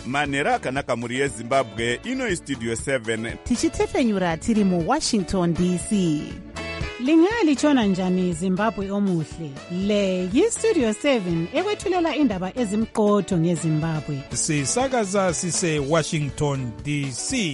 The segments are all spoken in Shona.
manhero akanaka mhuri yezimbabwe. Ino istudio 7 tichitefenyura tiri muWashington DC. Lingalitshona njani Zimbabwe omuhle? Le yistudio 7 ekwethulela indaba ezimqotho ngeZimbabwe. Sisakaza sise Washington DC.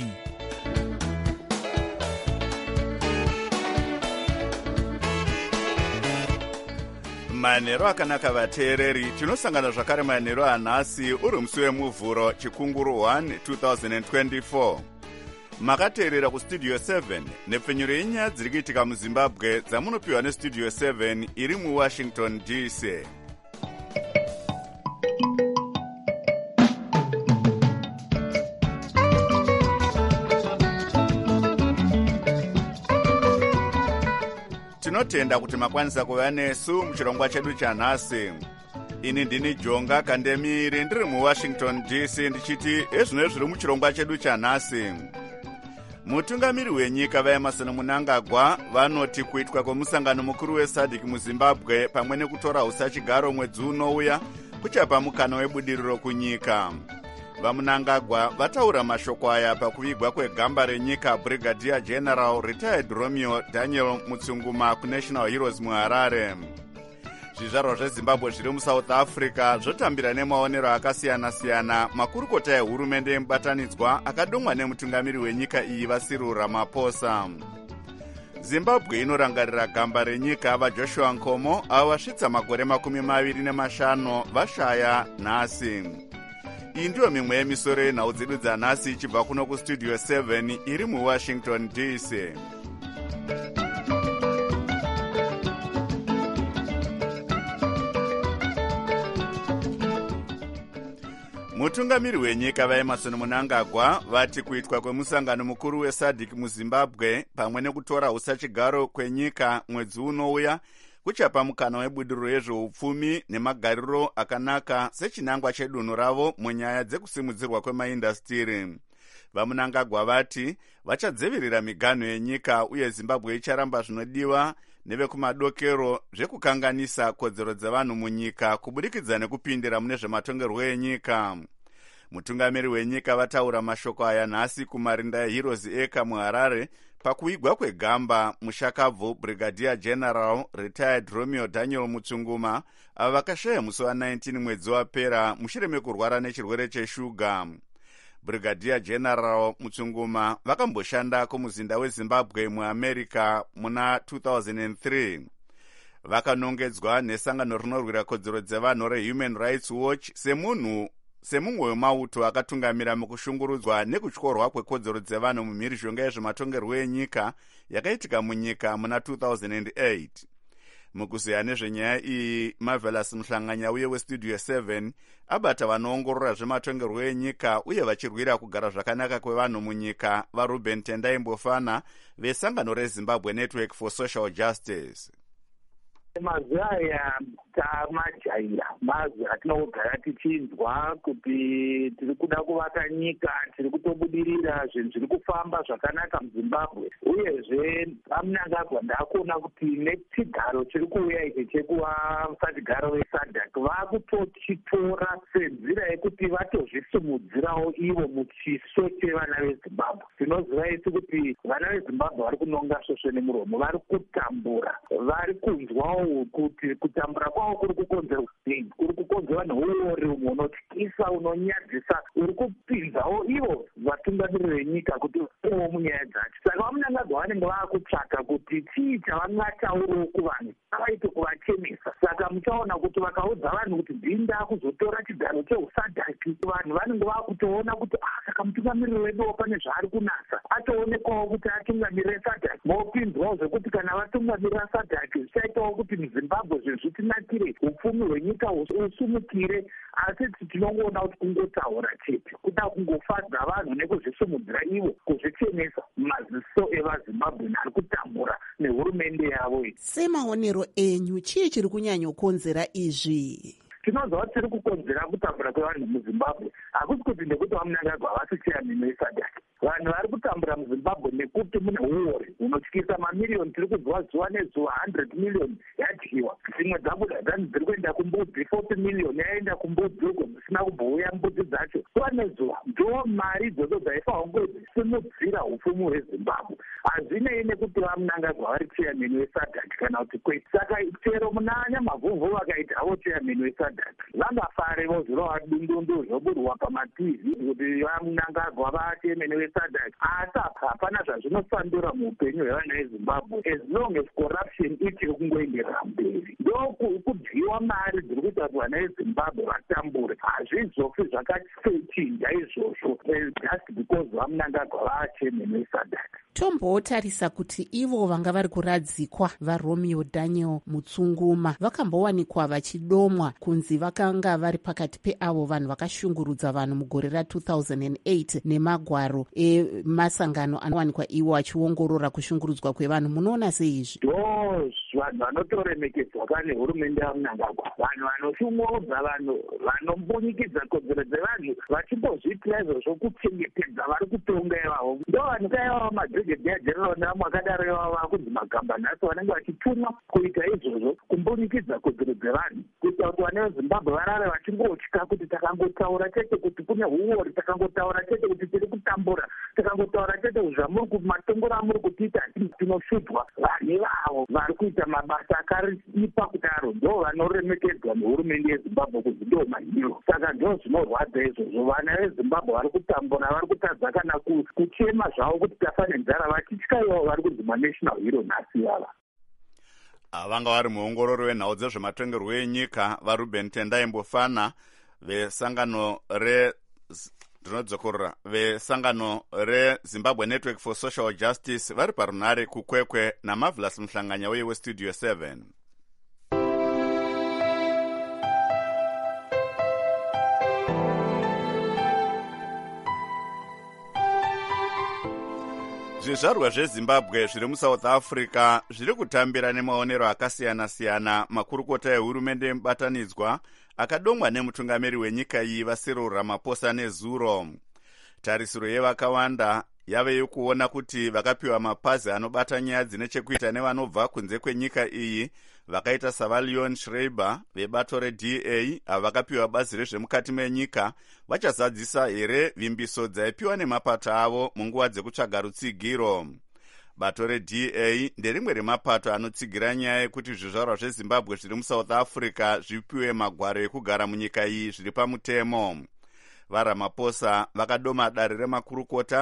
manhero akanaka vateereri, tinosangana zvakare manhero anhasi uri musi wemuvhuro chikunguru 1 2024. makateerera kustudio 7 nepfenyuro yenyaya dziri kuitika muzimbabwe dzamunopiwa nestudio 7 iri muwashington DC. tinotenda kuti makwanisa kuva nesu muchirongwa chedu chanhasi. ini ndini Jonga Kandemiri ndiri muwashington DC ndichiti ezvino zviri muchirongwa chedu chanhasi. mutungamiri wenyika vaEmerson Mnangagwa vanoti kuitwa kwemusangano mukuru weSADC muZimbabwe pamwe nekutora usachigaro mwedzi unouya kuchapa mukana webudiriro kunyika. vaMnangagwa vataura mashoko aya pakuvigwa kwegamba renyika Brigadier General Retired Romeo Daniel Mutsunguma kuNational Heroes muHarare. zvizvarwa zveZimbabwe zviri muSouth Africa zvotambira nemaonero akasiyana-siyana makurukota ehurumende yemubatanidzwa akadomwa nemutungamiri wenyika iyi vaCyril Ramaphosa. Zimbabwe inorangarira gamba renyika vaJoshua Nkomo avo vasvitsa makore 25 vashaya nhasi. iyi ndiyo mimwe yemisoro yenhau dzedu dzanhasi ichibva kuno kustudio 7 iri muWashington DC. mutungamiri wenyika vaEmerson Mnangagwa vati kuitwa kwemusangano mukuru weSADC muZimbabwe pamwe nekutora usachigaro kwenyika mwedzi unouya kuchapa mukana webudiriro yezveupfumi nemagariro akanaka sechinangwa chedunhu ravo munyaya dzekusimudzirwa kwemaindastiri. vaMnangagwa vati vachadzivirira miganho yenyika uye Zimbabwe icharamba zvinodiwa nevekumadokero zvekukanganisa kodzero dzevanhu munyika kuburikidza nekupindira mune zvematongerwo enyika. mutungamiri wenyika vataura mashoko aya nhasi kumarinda eHeroes Acre muHarare pakuvigwa kwegamba mushakabvu Brigadier General Retired Romeo Daniel Mutsunguma ava vakashaya musi wa19 mwedzi wapera mushure mekurwara nechirwere cheshuga. Brigadier General Mutsunguma vakamboshanda kumuzinda weZimbabwe muAmerica muna 2003. vakanongedzwa nesangano rinorwira kodzero dzevanhu reHuman Rights Watch semumwe wemauto akatungamira mukushungurudzwa nekutyorwa kwekodzero dzevanhu mumhirizhonga yezvematongerwo enyika yakaitika munyika muna 2008. mukuziya nezvenyaya iyi Marvelous Mhlanganya uye westudio 7 abata vanoongorora zvematongerwo enyika uye vachirwira kugara zvakanaka kwevanhu munyika vaRuben Tendai Mbofana vesangano reZimbabwe Network for Social Justice. mazuva aya tamajaira mazuva atinogara tichinzwa kuti tiri kuda kuvaka nyika, tiri kutobudirira, zvinhu zviri kufamba zvakanaka muZimbabwe. uyezve vaMnangagwa ndakuona kuti nechigaro chiri kuuya ichi chekuva musachigaro weSADC vakutochitora senzira yekuti vatozvisimudzirawo ivo muchiso chevana veZimbabwe. tinoziva isi kuti vana veZimbabwe vari kunonga svosve nemuromo, vari kutambura, vari kunzwawo kuti kutambura kwavo kuri kukonzera upenyu, kuri kukonzera neuori umwe unotyisa unonyadzisa, uri kupinzawo ivo vatungamiri venyika kuti vaowo munyaya dzacho. saka vaMnangagwa vanenge vakutsvaka kuti chii chavangataurawo kuvanhu avaite kuvachemesa. saka muchaona kuti vakaudza vanhu kuti dhinda kuzotora chigaro cheuSADC, vanhu vanenge vakutoona kuti saka mutungamiriri wedu pane zvaari kunasa, atoonekwawo kuti atungamirire SADC. mopinzwawo zvekuti kana vatungamirira SADC zvichaitawo kuti muZimbabwe zvinhu zvitinakire, upfumi hwenyika usumukire. asi tinongoona kuti kungotaura chete, kuda kungofadza vanhu nekuzvisimudzira ivo, kuzvichenesa maziso evaZimbabwe ari kutambura nehurumende yavo. semaonero enyu chii chiri kunyanyokonzera izvi? tinoziva kuti tiri kukonzera kutambura kwevanhu muZimbabwe hakusi kuti ndekuti vaMnangagwa havasi chairman weSADC. vanhu vari kutambura muzimbabwe nekuti mune uori unotyisa. Mamiliyoni tiri kunzwa zuva nezuva, 100 million yadyiwa. Dzimwe dzabuda dzani dziri kuenda kumbudzi, 40 million yaenda kumbudzi uko dzisina kubouya mbudzi dzacho. Zuva nezuva ndo mari idzodzo dzaifanwa kunge dzisimudzira upfumi hwezimbabwe. Hazvinei nekuti vaMnangagwa vari chairman weSADC kana kuti kwete. Saka chero munanya mavhuvhu vakaita havo chairman weSADC vangafare vozvirova dundundu zvoburwa pamativi kuti vaMnangagwa vachairman weSADC. Asi hapana zvazvinosandura muupenyu hwevana veZimbabwe as long as corruption ichiri kungoenderera mberi. Ndokudyiwa mari dziri kuita kuti vana veZimbabwe vatambure. Hazvizofi zvakachinja izvozvo just because vaMnangagwa vachairman weSADC. Tombotarisa kuti ivo vanga vari kuradzikwa vaRomeo Daniel Mutsunguma vakambowanikwa vachidomwa kunzi vakanga vari pakati peavo vanhu vakashungurudza vanhu mugore ra2008 nemagwaro emasangano anowanikwa iwo achiongorora kushungurudzwa kwevanhu. Munoona sei izvi? Vanhu vanotoremekedzwa kane hurumende yaMnangagwa, vanhu vanoshungurudza vanhu, vanombunyikidza kodzero dzevanhu, vachimbozviitira izvozvo kuchengetedza vari kutonga ivavo. Ndo vanhu kaivavo mabrigadier general namo akadaro ivavo vakunzi Magamba nhasi vanenge vachitumwa kuita izvozvo, kumbunyikidza kodzero dzevanhu, kuita kuti vana veZimbabwe varare vachingotya kuti takangotaura chete kuti kune uori, takangotaura chete kuti tiri kutambura, takangotaura chete kuti zvamuri kumatongoro amuri kutiita tinoshudzwa. Vane vavo vari kuita mabasa akaripa kudaro ndo vanoremekedzwa nehurumende yeZimbabwe kuti ndo mahiro. Saka ndo zvinorwadza izvozvo. Vana veZimbabwe vari kutambura, vari kutadza kana kuchema zvavo kuti tafa nenzara, vachitya ivo vari kunzi national hero nhasi yava. Vanga vari muongorori wenhau dzezvematongerwo enyika vaRuben Tendai Mbofana vesangano vesangano reZimbabwe Network for Social Justice vari parunare kukwekwe naMarvelous Mhlanganya uye weStudio 7. Zvizvarwa zveZimbabwe zviri muSouth Africa zviri kutambira nemaonero akasiyana-siyana makurukota ehurumende mubatanidzwa akadomwa nemutungamiri wenyika iyi vaCyril Ramaphosa nezuro. Tarisiro yevakawanda yave yokuona kuti vakapiwa mapazi anobata nyaya dzine chekuita nevanobva kunze kwenyika iyi vakaita saValeon Schreiber vebato reDA avo vakapiwa bazi rezvemukati menyika vachazadzisa here vimbiso dzaipiwa nemapato avo munguva dzekutsvaga rutsigiro. Bato reDA nderimwe remapato anotsigira nyaya yekuti zvizvarwa zveZimbabwe zviri muSouth Africa zvipiwe magwaro ekugara munyika iyi zviri pamutemo. VaRamaphosa vakadoma dare remakurukota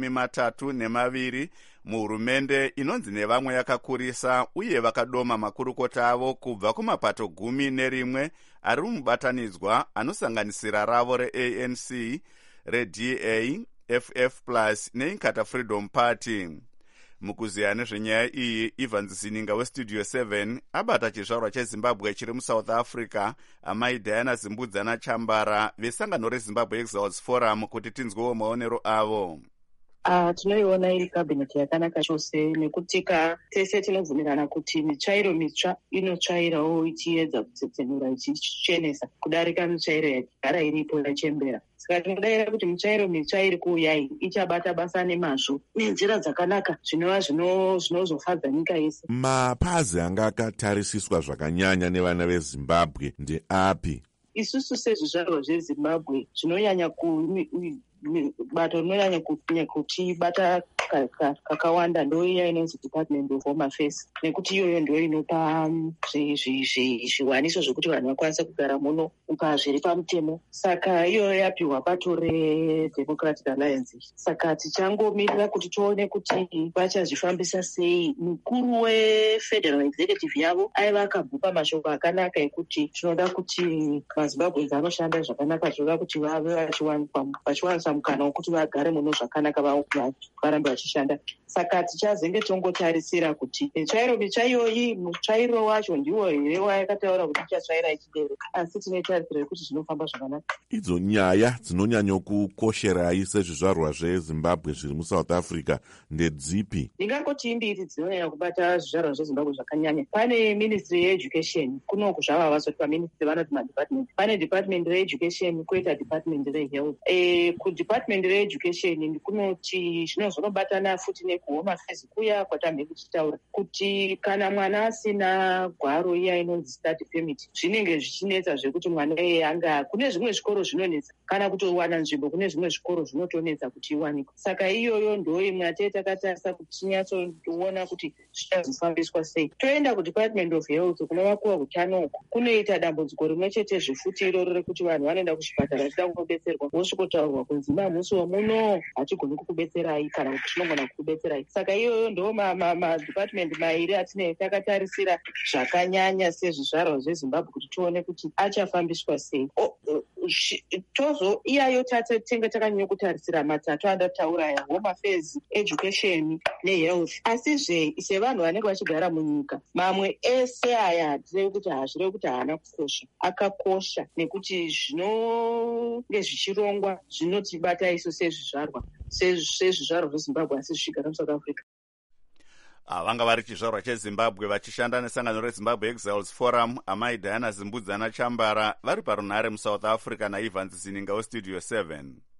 32 muhurumende inonzi nevamwe yakakurisa, uye vakadoma makurukota avo kubva kumapato 11 ari mubatanidzwa anosanganisira ravo reANC, reDA, FF+ neInkatha Freedom Party. Mukuziya nezvenyaya iyi, Ivan Zininga weStudio 7 abata chizvarwa cheZimbabwe chiri muSouth Africa, amai Diana Zimbudzana Chambara vesangano reZimbabwe Exiles Forum kuti tinzwewo maonero avo. Tinoiona iri kabineti yakanaka chose nekuti tese tinobvumirana kuti mitsvairo mitsva inotsvairawo ichiedza kutsetsenura ichichenesa kudarika mitsvairo yagara iripo yachembera. Saka tinodavira kuti mitsvairo mitsva iri kuuya iyi ichabata basa nemazvo nenzira dzakanaka zvinova zvinozofadza nyika yese. Mapazi anga akatarisiswa zvakanyanya nevana veZimbabwe ndeapi? Isusu sezvizvarwa zveZimbabwe zvinonyanya bato rinonyanya kutibata kakawanda ndoiya inonzi Department of Home Affairs, nekuti iyoyo ndio inopa zviwaniso zvokuti vanhu vakwanisa kugara muno zviri pamutemo. Saka iyoyo yapiwa bato reDemocratic Alliance. Saka tichangomirira kuti tione kuti vachazvifambisa sei. Mukuru weFederal Executive yavo aiva akabvupa mashoko akanaka ekuti tinoda kuti vaZimbabwe vanoshanda zvakanaka, tinoda kuti vave vachiwanisa mukana wekuti vagare muno zvakanaka, varambe vachishanda saka tichazenge tongotarisira kuti mitsvairoyi mutsvairo wacho ndiwo here wayakataura kuti ichatsvaira ichibereka, asi tinotarisira kuti zvinofamba zvakanaka. Idzo nyaya dzinonyanyokukosherai sezvizvarwa zvezimbabwe zviri muSouth Africa ndedzipi? Ndingangoti imbiri dzinonyanya kubata zvizvarwa zvezimbabwe zvakanyanya. Pane ministry yeeducation, kunoku zvavava zoti paministry vanoti madepartment. Pane department reeducation koita department rehealth. Kudepartment reeducation kunoti zvinozonobatana futi nekuhome affairs kuya kwatambe kuchitaura kuti kana mwana asina gwaro iya inonzi study permit zvinenge zvichinetsa zvekuti mwana anga kune zvimwe zvikoro zvinonetsa kana kutowana nzvimbo kune zvimwe zvikoro zvinotonetsa kuti iwanikwe. Saka iyoyo ndo imwe atete takatarisa kuti tinyatsoona kuti zvichazofambiswa sei. Toenda kudepartment of health kunovakuwa utano kunoita dambudziko rimwe chete zvefuti iroro rekuti vanhu vanoenda kuchipatara vachida kunobetserwa vosvikotaurwa kunzi mamusi wamuno hatigoni kukubetserai kana kuti tinogona kukubetserai. Saka iyoyo ndo madepartment mairi atinenge takatarisira zvakanyanya sezvizvarwa zvezimbabwe kuti tione kuti achafambiswa sei. Iyayo tinge takanyanya kutarisira matatu andataura ya home affairs, education nehealth. Asizve sevanhu vanenge vachigara munyika mamwe ese aya hatirei kuti hazvirei kuti haana kukosha, akakosha nekuti zvinonge zvichirongwa zvinotibata isu sezvizvarwa zvezimbabwe asi zvichigara muSouth Africa. Vanga vari chizvarwa chezimbabwe vachishanda nesangano rezimbabwe exiles forum, amai Diana Zimbudzana Chambara vari parunhare muSouth Africa naIvan Zininga westudio 7.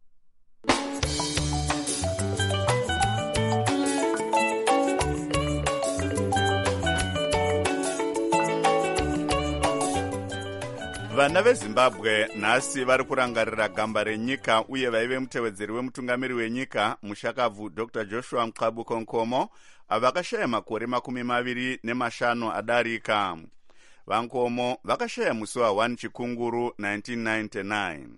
Vana veZimbabwe nhasi vari kurangarira gamba renyika uye vaive mutevedzeri wemutungamiri wenyika mushakabvu Dr. Joshua Mqabuko Nkomo vakashaya makore 25 adarika. Vankomo vakashaya musi wa1 Chikunguru 1999.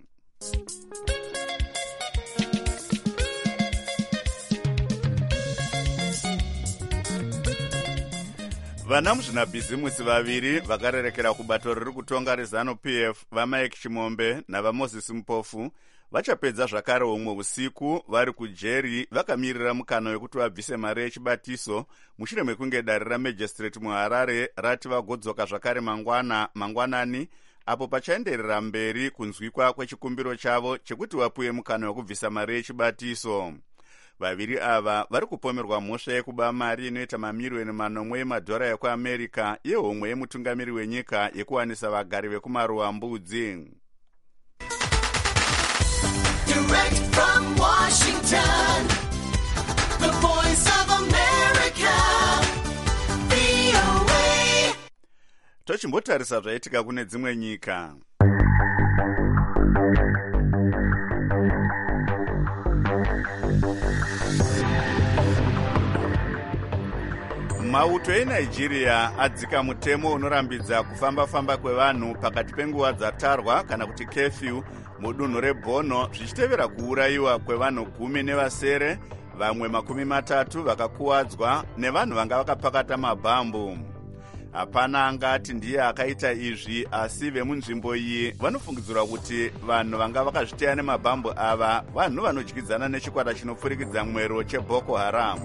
Vana muzvinabhizimusi vaviri vakarerekera kubato riri kutonga reZANU-PF vaMike Chimombe navaMoses Mpofu vachapedza zvakare umwe usiku vari kujeri vakamirira mukana wekuti vabvise mari yechibatiso mushure mekunge dare raMagistrate muHarare rati vagodzoka zvakare mangwanani apo pachaenderera mberi kunzwikwa kwechikumbiro chavo chekuti vapuwe mukana wekubvisa mari yechibatiso. Vaviri ava vari kupomerwa mhosva yekuba mari inoita mamiriyoni 8 emadhora ekuAmerica yehomwe yemutungamiri wenyika yekuwanisa vagari vekumaruwa mbudzi. Direct from Washington, the voice of America, VOA. Tochimbotarisa zvaitika kune dzimwe nyika. Mauto eNigeria adzika mutemo unorambidza kufamba kwevanhu pakati penguva dzatarwa kana kuti curfew mudunhu reBorno zvichitevera kuurayiwa kwevanhu 10 nevasere, vamwe 30 vakakuwadzwa nevanhu vanga vakapakata mabhambu. Hapana angati ndiye akaita izvi, asi vemunzvimbo iyi vanofungidzirwa kuti vanhu vanga vakazviteya nemabhambu ava vanhu vanodyidzana nechikwata chinopfurikidza mwero cheBoko Haram.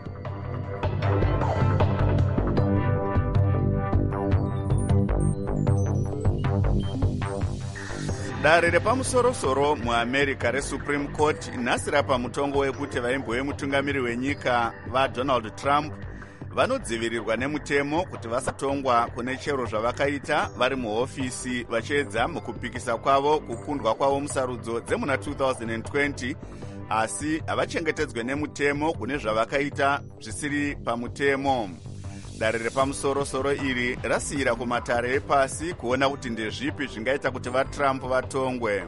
Dare repamusorosoro muAmerica reSupreme Court nhasi rapa mutongo wekuti vaimbo vemutungamiri wenyika vaDonald Trump vanodzivirirwa nemutemo kuti vasatongwa kune chero zvavakaita vari muhofisi vachiedza mukupikisa kwavo kukundwa kwavo musarudzo dzemuna 2020, asi havachengetedzwe nemutemo kune zvavakaita zvisiri pamutemo. Dare repamusorosoro iri rasiyira kumatare epasi kuona kuti ndezvipi zvingaita kuti vaTrump vatongwe.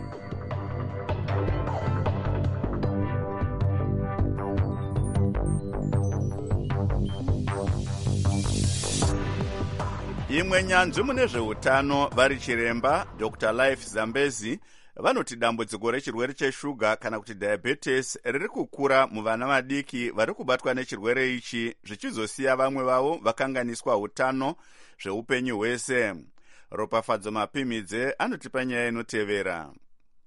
Imwe nyanzvi mune zveutano vari chiremba Dr. Life Zambezi vanoti dambudziko rechirwere cheshuga kana kuti diabetes riri kukura muvana vadiki vari kubatwa nechirwere ichi, zvichizosiya vamwe vavo vakanganiswa utano zveupenyu hwese. Ropafadzo Mapimidze anotipa nyaya inotevera.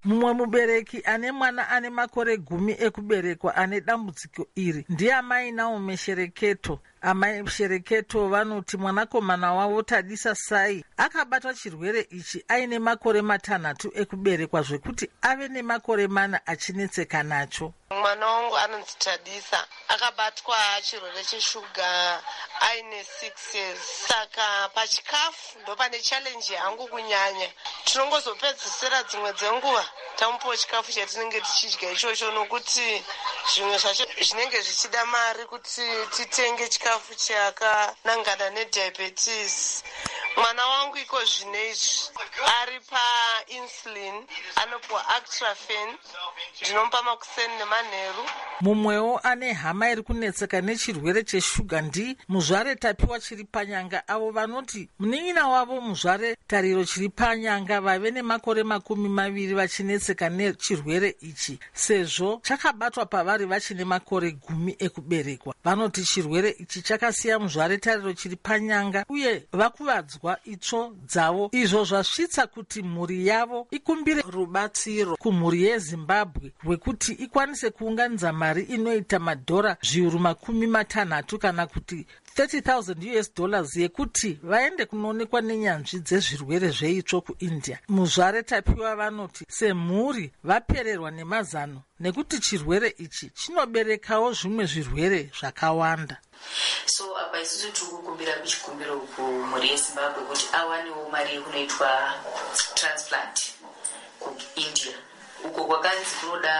mumwe mubereki ane mwana ane makore 10 ekuberekwa ane dambudziko iri ndiamai Naomi Shereketo. Amai Shereketo vanoti mwanakomana wavo Tadisa Sai akabatwa chirwere ichi aine makore 6 ekuberekwa zvekuti ave nemakore 4 achinetseka nacho. Mwana wangu anonzi Tadisa akabatwa chirwere cheshuga aine 6 years. Saka pachikafu ndo pane challenge yangu kunyanya. Tinongozopedzisira dzimwe dzenguva tamupawo chikafu chatinenge tichidya ichocho nokuti zvimwe zvacho zvinenge zvichida mari kuti titenge chikafu chakanangana nediabetes. Mwana wangu iko zvinezvi ari painsulin anopuwa Actrafen ndinompa makuseni nemanheru. Mumwewo ane hama iri kunetseka nechirwere cheshuga ndi muzvare Tapiwa chiri panyanga, avo vanoti munin'ina wavo muzvare Tariro chiri panyanga vave nemakore 20 vachinetseka nechirwere ichi sezvo chakabatwa pavari vachine makore 10 ekuberekwa. Vanoti chirwere ichi chakasiya muzvare Tariro chiri panyanga uye vakuvadzwa itsvo dzavo, izvo zvasvitsa kuti mhuri yavo ikumbire rubatsiro kumhuri yeZimbabwe rwekuti ikwanise kuunganidza mari inoita madhora zviuru 60 kana kuti $30,000 yekuti vaende kunoonekwa nenyanzvi dzezvirwere zveitsvo kuIndia. Muzvare Tapiwa vanoti semhuri vapererwa nemazano nekuti chirwere ichi chinoberekawo zvimwe zvirwere zvakawanda. So apa isusu tiri kukumbira kuchikumbiro kumhuri yeZimbabwe kuti awanewo mari yekunoitwa transplant kuIndia uko kwakanzi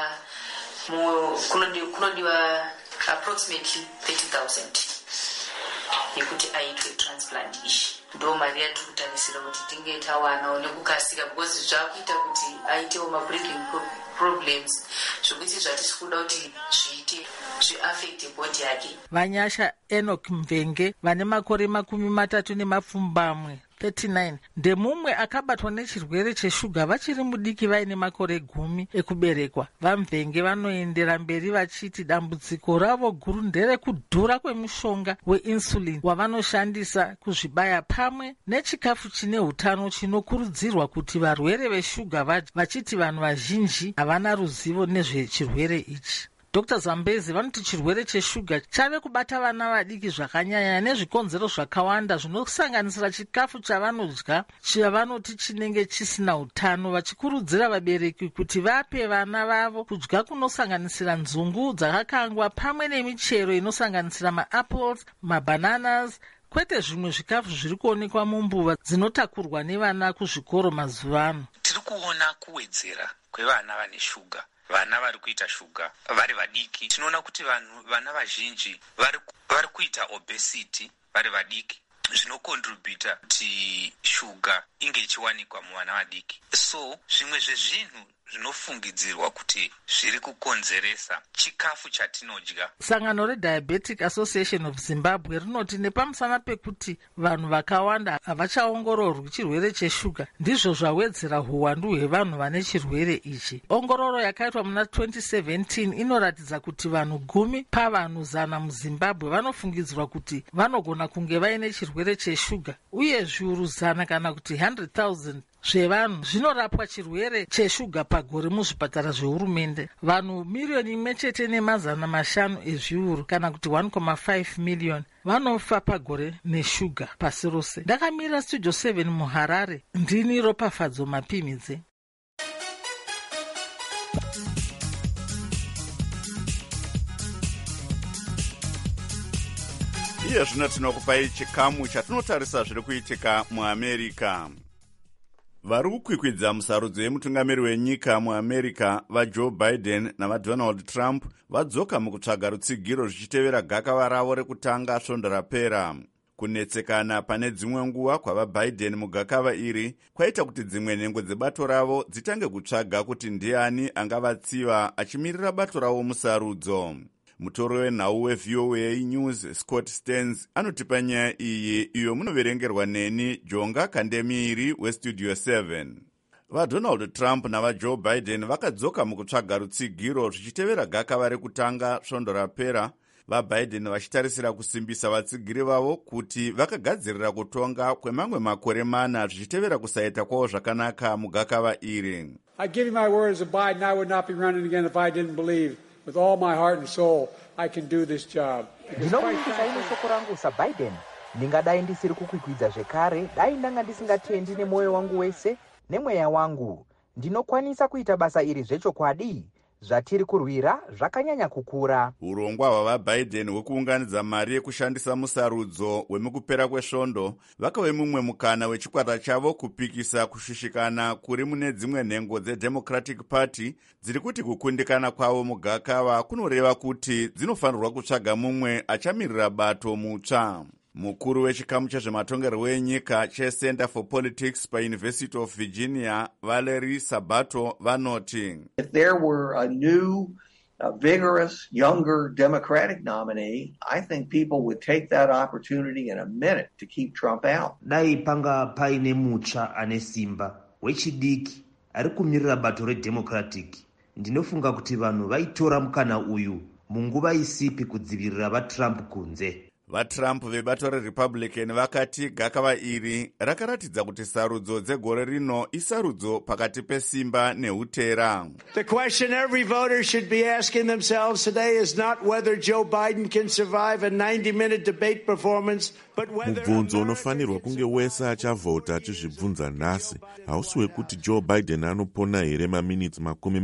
kunodiwa approximately 30,000 yekuti aitwe transplant ishi. Ndo mari yatiri kutarisira kuti tinge tawanawo nekukasika because zvakuita kuti aitewo mabreathing problems zvokuti zvatisi kuda kuti zviite zviaffecte body yake. Vanyasha Enoch Mvenge vane makore 30 39 ndemumwe akabatwa nechirwere cheshuga vachiri mudiki vaine makore 10 ekuberekwa. VaMvenge vanoendera mberi vachiti dambudziko ravo guru nderekudhura kwemushonga weinsulin wavanoshandisa kuzvibaya pamwe nechikafu chine hutano chinokurudzirwa kuti varwere veshuga vadye, vachiti vanhu vazhinji havana ruzivo nezvechirwere ichi. Dr. Zambezi vanoti chirwere cheshuga chave kubata vana vadiki zvakanyanya nezvikonzero zvakawanda zvinosanganisira chikafu chavanodya chavanoti chinenge chisina hutano, vachikurudzira vabereki kuti vape vana vavo kudya kunosanganisira nzungu dzakakangwa pamwe nemichero inosanganisira maapples, mabananas, kwete zvimwe zvikafu zviri kuonekwa mumbuva dzinotakurwa nevana kuzvikoro mazuva ano. Tiri kuona kuwedzera kwevana vane shuga. Vana vari kuita shuga vari vadiki. Tinoona kuti vana vazhinji vari kuita obesity vari vadiki, zvinokontributa kuti shuga inge ichiwanikwa muvana vadiki. So zvimwe zvezvinhu zvinofungidzirwa kuti zviri kukonzeresa chikafu chatinodya. Sangano reDiabetic Association of Zimbabwe rinoti nepamusana pekuti vanhu vakawanda havachaongororwi chirwere cheshuga ndizvo zvawedzera huwandu hwevanhu vane chirwere ichi. Ongororo yakaitwa muna 2017 inoratidza kuti vanhu 10 pavanhu 100 muZimbabwe vanofungidzirwa kuti vanogona kunge vaine chirwere cheshuga uye zviuru 100 kana kuti 100,000 zvevanhu zvinorapwa chirwere cheshuga pagore muzvipatara zvehurumende. Vanhu 1,500,000 ezviuru kana kuti 1.5 million vanofa pagore neshuga pasi rose. Ndakamira Studio 7 muHarare, ndini Ropafadzo Mapimidze. Iye zvino tinokupai chikamu chatinotarisa zviri kuitika muAmerica. Vari kukwikwidza musarudzo yemutungamiri wenyika muAmerica vaJoe Biden navaDonald Trump vadzoka mukutsvaga rutsigiro zvichitevera gakava ravo rekutanga svondo rapera. Kunetsekana pane dzimwe nguva kwavaBiden mugakava iri kwaita kuti dzimwe nhengo dzebato ravo dzitange kutsvaga kuti ndiani angavatsiva achimirira bato ravo musarudzo. Mutoro wenhau weVOA News Scott Stearns anotipa nyaya iyi iyo munoverengerwa neni Jonga Kandemiri weStudio 7. VaDonald Trump navaJoe Biden vakadzoka mukutsvaga rutsigiro zvichitevera gakava rekutanga svondo rapera vaBiden vachitarisira kusimbisa vatsigiri vavo kuti vakagadzirira kutonga kwemamwe makore 4 zvichitevera kusaita kwavo zvakanaka mugakava iri. I give you my word as a Biden, I would not be running again if I didn't believe with all my heart and soul I can do this job. Ndinokumbisa ine shoko rangu saBiden, ndingadai ndisiri kukwikwidza zvekare, dai ndanga ndisingatendi nemwoyo wangu wese nemweya wangu. Ndinokwanisa kuita basa iri zvechokwadi. Zvatiri kurwira zvakanyanya kukura. Urongwa hwavaBiden hwekuunganidza mari yekushandisa musarudzo wemukupera kwesvondo vakave mumwe mukana wechikwata chavo kupikisa kushushikana kuri mune dzimwe nhengo dzeDemocratic Party dziri kuti kukundikana kwavo mugakava kunoreva kuti dzinofanirwa kutsvaga mumwe achamirira bato mutsva. Mukuru wechikamu chezvematongerwo enyika cheCenter for Politics paUniversity of Virginia, Valerie Sabato, vanoti, if there were a new, vigorous, younger Democratic nominee, I think people would take that opportunity in a minute to keep Trump out. Dai panga paine mutsva ane simba wechidiki ari kumirira bato reDemocratic, ndinofunga kuti vanhu vaitora mukana uyu munguva isipi kudzivirira vaTrump kunze. VaTrump vebato reRepublican vakati gakava iri rakaratidza kuti sarudzo dzegore rino isarudzo pakati pesimba neutera. The question every voter should be asking themselves today is not whether Joe Biden can survive a 90-minute debate performance, but whether... Mubvunzo unofanirwa kunge wese achavhota achizvibvunza nhasi hausi wekuti Joe Biden anopona here maminitsi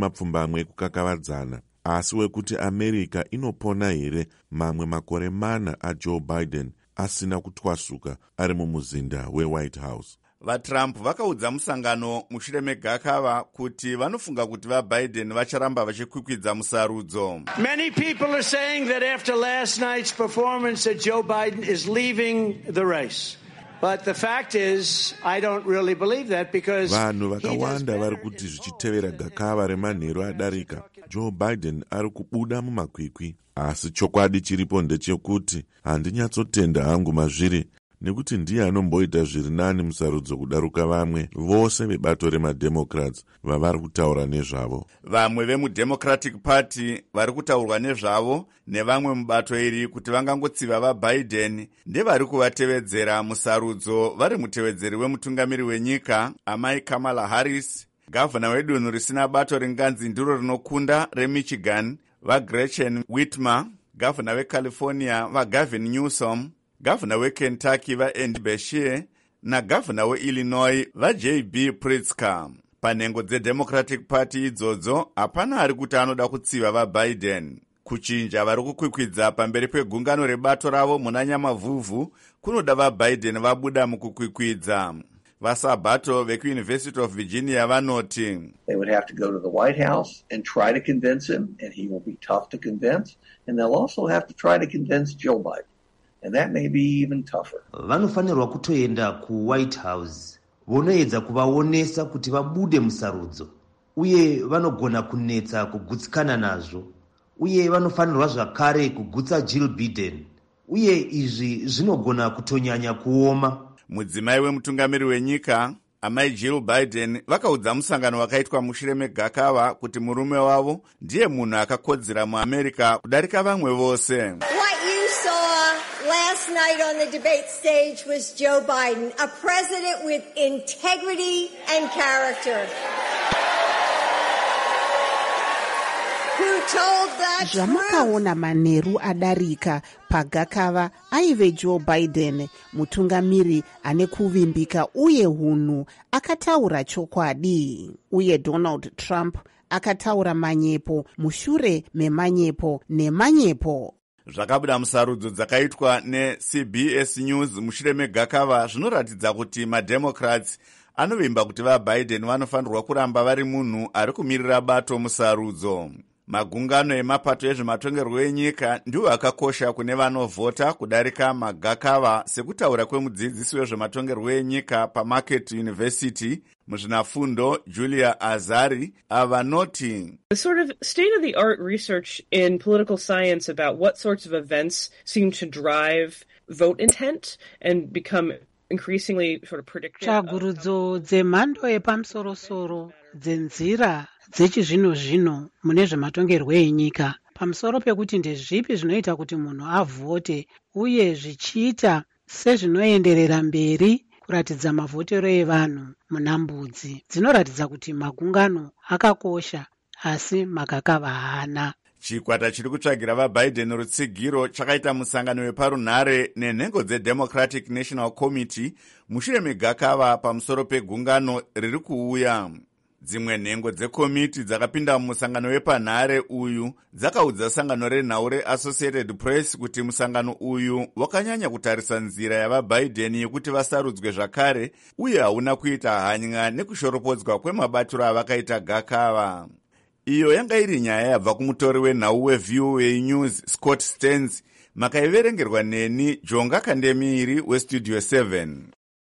20 ekukakavadzana, asi wekuti America inopona here mamwe makore 4 aJoe Biden asina kutwasuka ari mumuzinda weWhite House. VaTrump vakaudza musangano mushure megakava kuti vanofunga kuti vaBiden vacharamba vachikwikwidza musarudzo. Many people are saying that after last night's performance that Joe Biden is leaving the race. But the fact is, I don't really believe that because... Vanhu vakawanda vari kuti zvichitevera gakava remanheru adarika, Joe Biden ari kubuda mumakwikwi. Asi chokwadi chiripo ndechekuti handinyatsotenda hangu mazviri, nekuti ndiye anomboita zviri nani musarudzo kudaruka vamwe vose vebato remademocrats vavari kutaura nezvavo. Vamwe vemuDemocratic Party vari kutaurwa nezvavo nevamwe mubato iri kuti vangangotsiva vaBiden ndevari kuvatevedzera musarudzo vari mutevedzeri wemutungamiri wenyika amai Kamala Harris, gavhana wedunhu risina bato ringanzi ndiro rinokunda reMichigan vaGretchen Whitmer, gavhana weCalifornia vaGavin Newsom, gavhana weKentucky vaAndy Beshear nagavhana weIllinois vaJ.B. Pritzker. Panhengo dzeDemocratic Party idzodzo hapana ari kuti anoda kutsiva vaBiden. Kuchinja vari kukwikwidza pamberi pegungano rebato ravo muna nyamavhuvhu kunoda vaBiden vabuda mukukwikwidza. VaSabato vekuUniversity of Virginia vanoti, they would have to go to the White House and try to convince him, and he will be tough to convince, and they'll also have to try to convince Joe Biden. And that may be even tougher. Vanofanirwa kutoenda kuWhite House vonoedza kuvaonesa kuti vabude musarudzo, uye vanogona kunetsa kugutsikana nazvo, uye vanofanirwa zvakare kugutsa Jill Biden, uye izvi zvinogona kutonyanya kuoma. Mudzimai wemutungamiri wenyika amai Jill Biden vakaudza musangano wakaitwa mushure megakava kuti murume wavo ndiye munhu akakodzera muAmerica kudarika vamwe vose. Last night on the debate stage was Joe Biden, a president with integrity and character. Who told that zvamakaona manheru adarika pagakava aive Joe Biden, mutungamiri ane kuvimbika uye hunhu, akataura chokwadi. Uye Donald Trump akataura manyepo mushure memanyepo nemanyepo. Zvakabuda musarudzo dzakaitwa neCBS News mushure megakava zvinoratidza kuti maDemocrats anovimba kuti vaBiden vanofanirwa kuramba vari munhu ari kumirira bato musarudzo. Magungano emapato ezvematongerwo enyika ndiwo akakosha kune vanovhota kudarika magakava, sekutaura kwemudzidzisi wezvematongerwo enyika paMarquette University muzvinafundo Julia Azari avanoti, the sort of state-of-the-art research in political science about what sorts of events seem to drive vote intent and become increasingly sort of predictive. Tsvagurudzo dzemhando yepamusoro-soro dzenzira dzechizvino-zvino mune zvematongerwo enyika pamusoro pekuti ndezvipi zvinoita kuti munhu avhote uye zvichiita sezvinoenderera mberi kuratidza mavhotero evanhu muna mbudzi. Dzinoratidza kuti magungano akakosha asi magakava haana. Chikwata chiri kutsvagira vaBiden rutsigiro chakaita musangano weparunhare nenhengo dzeDemocratic National Committee mushure megakava pamusoro pegungano riri kuuya. Dzimwe nhengo dzekomiti dzakapinda mumusangano wepanhare uyu dzakaudza sangano renhau reAssociated Press kuti musangano uyu wakanyanya kutarisa nzira yavaBiden yekuti vasarudzwe zvakare uye hauna kuita hanya nekushoropodzwa kwemabatiro avakaita gakava. Iyo yanga iri nyaya yabva kumutori wenhau weVOA News Scott Stearns. Makaiverengerwa neni Jonga Kandemiri weStudio 7.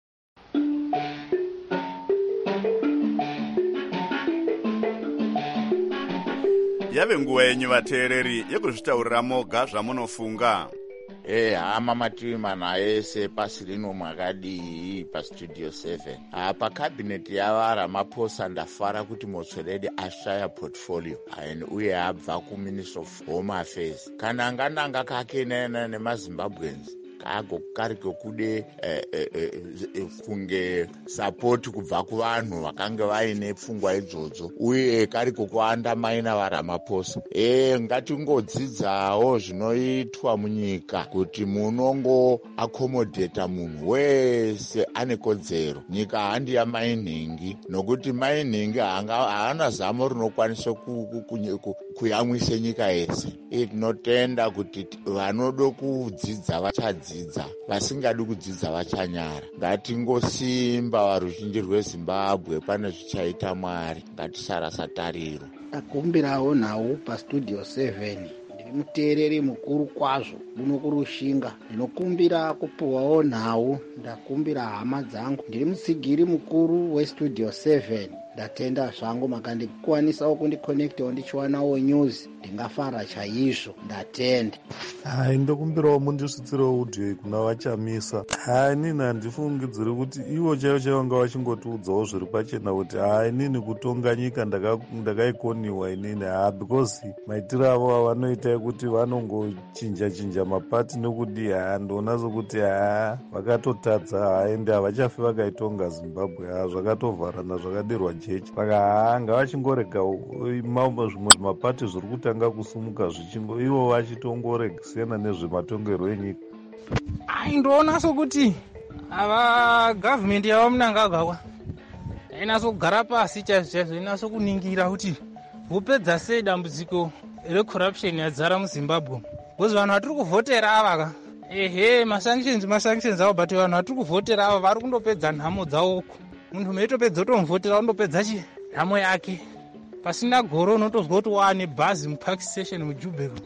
Yave nguva yenyu vateereri yekuzvitaurira moga zvamunofunga. Hama mativi mana ese pasi rino mwakadii paStudio 7. Pakabineti yavaRamaphosa ndafara kuti Motsoaledi ashaya portfolio uye abva kuMinister of Home Affairs. Kana angananga kake nemaZimbabweans kari kokude kunge support kubva kuvanhu vakanga vaine pfungwa idzodzo uye kari kokuandamaina vaRamaphosa. Ngatingodzidzawo zvinoitwa munyika kuti munongo accommodata munhu wese ane kodzero. Nyika handi yamainhingi nokuti mainhingi haana zamo rinokwanisa kuyamwisa nyika yese. Tinotenda kuti vanodo kudzidza vachadzidza, vasingadi kudzidza vachanyara. Ngatingosimba varuzhinji rweZimbabwe, pane zvichaita Mwari. Ngatisarasa tariro. Ndakumbirawo nhau paStudio 7. Ndiri muteereri mukuru kwazvo muno kurushinga. Ndinokumbira kupuwawo nhau. Ndakumbira hama dzangu. Ndiri mutsigiri mukuru weStudio 7. Ndatenda zvangu makandikuwanisawo kundikonektawo ndichiwanawo news. Ndingafara chaizvo. Ndatenda. Ndokumbirawo mundisvitsirewo udhiyo kuna vachamisa. Inini handifungidziri kuti ivo chaivo vanga vachingotiudzawo zviri pachena kuti inini kutonga nyika ndakaikoniwa inini. Because maitiro avo avanoita ekuti vanongochinja mapati nokudii. Ndoona sokuti vakatotadza ende havachafi vakaitonga Zimbabwe. Zvakatovharana zvakadirwa jechi. Saka ngavachingorega zvimwe zvimapati zviri kutanga kusumuka zvichingo ivo vachitongoregesena nezvematongerwo enyika. Ndoona sokuti ava gavhmendi yava Mnangagwa inatso kugara pasi chaizvo inatso kuningira kuti vopedza sei dambudziko recorruption yadzara muZimbabwe. Because vanhu vatiri kuvhotera ava masanctions avo, but vanhu vatiri kuvhotera ava vari kundopedza nhamo dzavoko. Munhu meitopedza utomuvhotera undopedza nhamo yake. Pasina goro unotozwa kuti waane bhazi mupark station muJubek.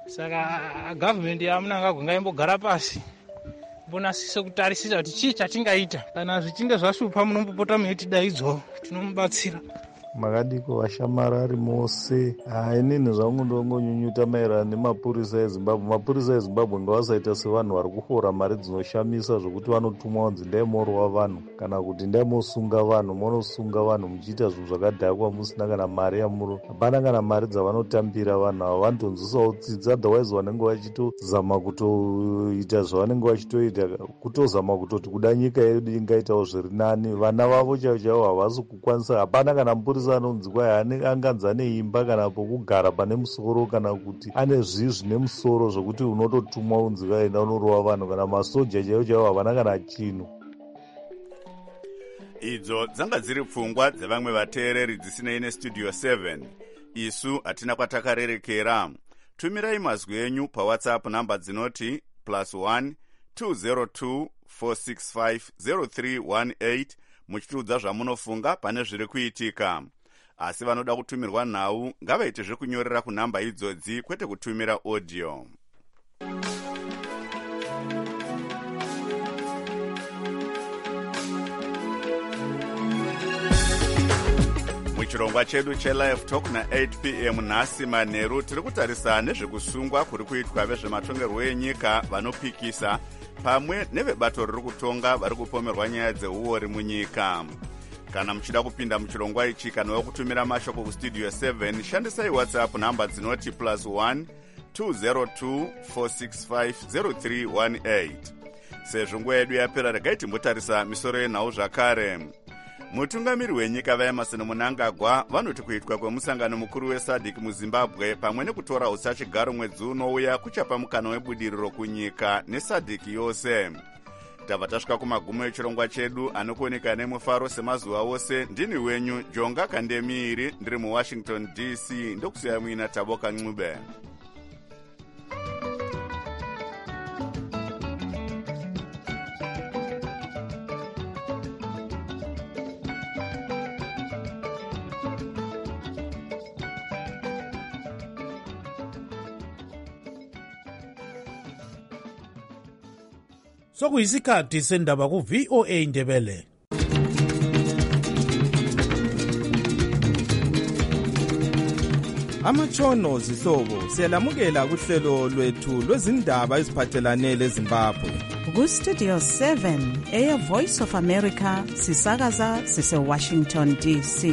Saka gavhmendi yaMnangagwa ngaimbogara pasi mbonasise kutarisisa kuti chii chatingaita. Kana zvichinge zvashupa munombopota meitidaidzwawo, tinomubatsira. Makadiko vashamarari mose. Inini zvangu ndongonyunyuta maererano nemapurisa eZimbabwe. Mapurisa eZimbabwe ngavasaita sevanhu vari kufora mari dzinoshamisa zvokuti vanotumwa kunzi ndaimorwa vanhu kana kuti ndaimosunga vanhu. Monosunga vanhu muchiita zvinhu zvakadhakwa musina kana mari yamuro. Hapana kana mari dzavanotambira vanhu ava. Vanotonzisawo tsitsi, otherwise vanenge vachitozama kutoita zvavanenge vachitoita, kutozama kutoti kuda nyika yedu ingaitawo zviri nani. Vana vavo chaivo havasi kukwanisa. Hapana kana mapurisa anonzi kwai anganzi ane imba kana pokugara pane musoro kana kuti ane zvine musoro zvokuti unototumwa unzi vaenda unorova vanhu. Kana masoja chaivo havana kana chinhu. Idzo dzanga dziri pfungwa dzevamwe vateereri dzisinei neStudio 7. Isu hatina kwatakarerekera. Tumirai mazwi enyu paWhatsApp namba dzinoti +1 202 465 0318 muchitiudza zvamunofunga pane zviri kuitika. Asi vanoda kutumirwa nhau ngavaite zvekunyorera kunamba idzodzi kwete kutumira audio. Muchirongwa chedu cheLive Talk na8 p.m. nhasi manheru tiri kutarisa nezvekusungwa kuri kuitwa vezvematongerwo enyika vanopikisa pamwe nevebato riri kutonga vari kupomerwa nyaya dzeuori munyika. kana muchida kupinda muchirongwa ichi kana wekutumira mashoko kustudio 7 shandisai whatsapp nhamba dzinoti +1 202 465 0318. sezvo nguva yedu yapera regai timbotarisa misoro yenhau zvakare. mutungamiri wenyika vaemerson mnangagwa vanoti kuitwa kwemusangano mukuru wesadc muzimbabwe pamwe nekutora usachigaro mwedzi unouya kuchapa mukana webudiriro kunyika nesadc yose. tabva tasvika kumagumo echirongwa chedu anokuoneka nemufaro semazuva ose. ndini wenyu jonga kandemiiri ndiri muwashington dc ndokusiya muina taboka ncube. sokuyisikhathi sendaba ku-VOA Indebele. Amatshono zihlobo siyalamukela kuhlelo lwethu lwezindaba eziphathelane leZimbabwe. Ku-Studio 7 Air Voice of America sisakaza sise-Washington DC.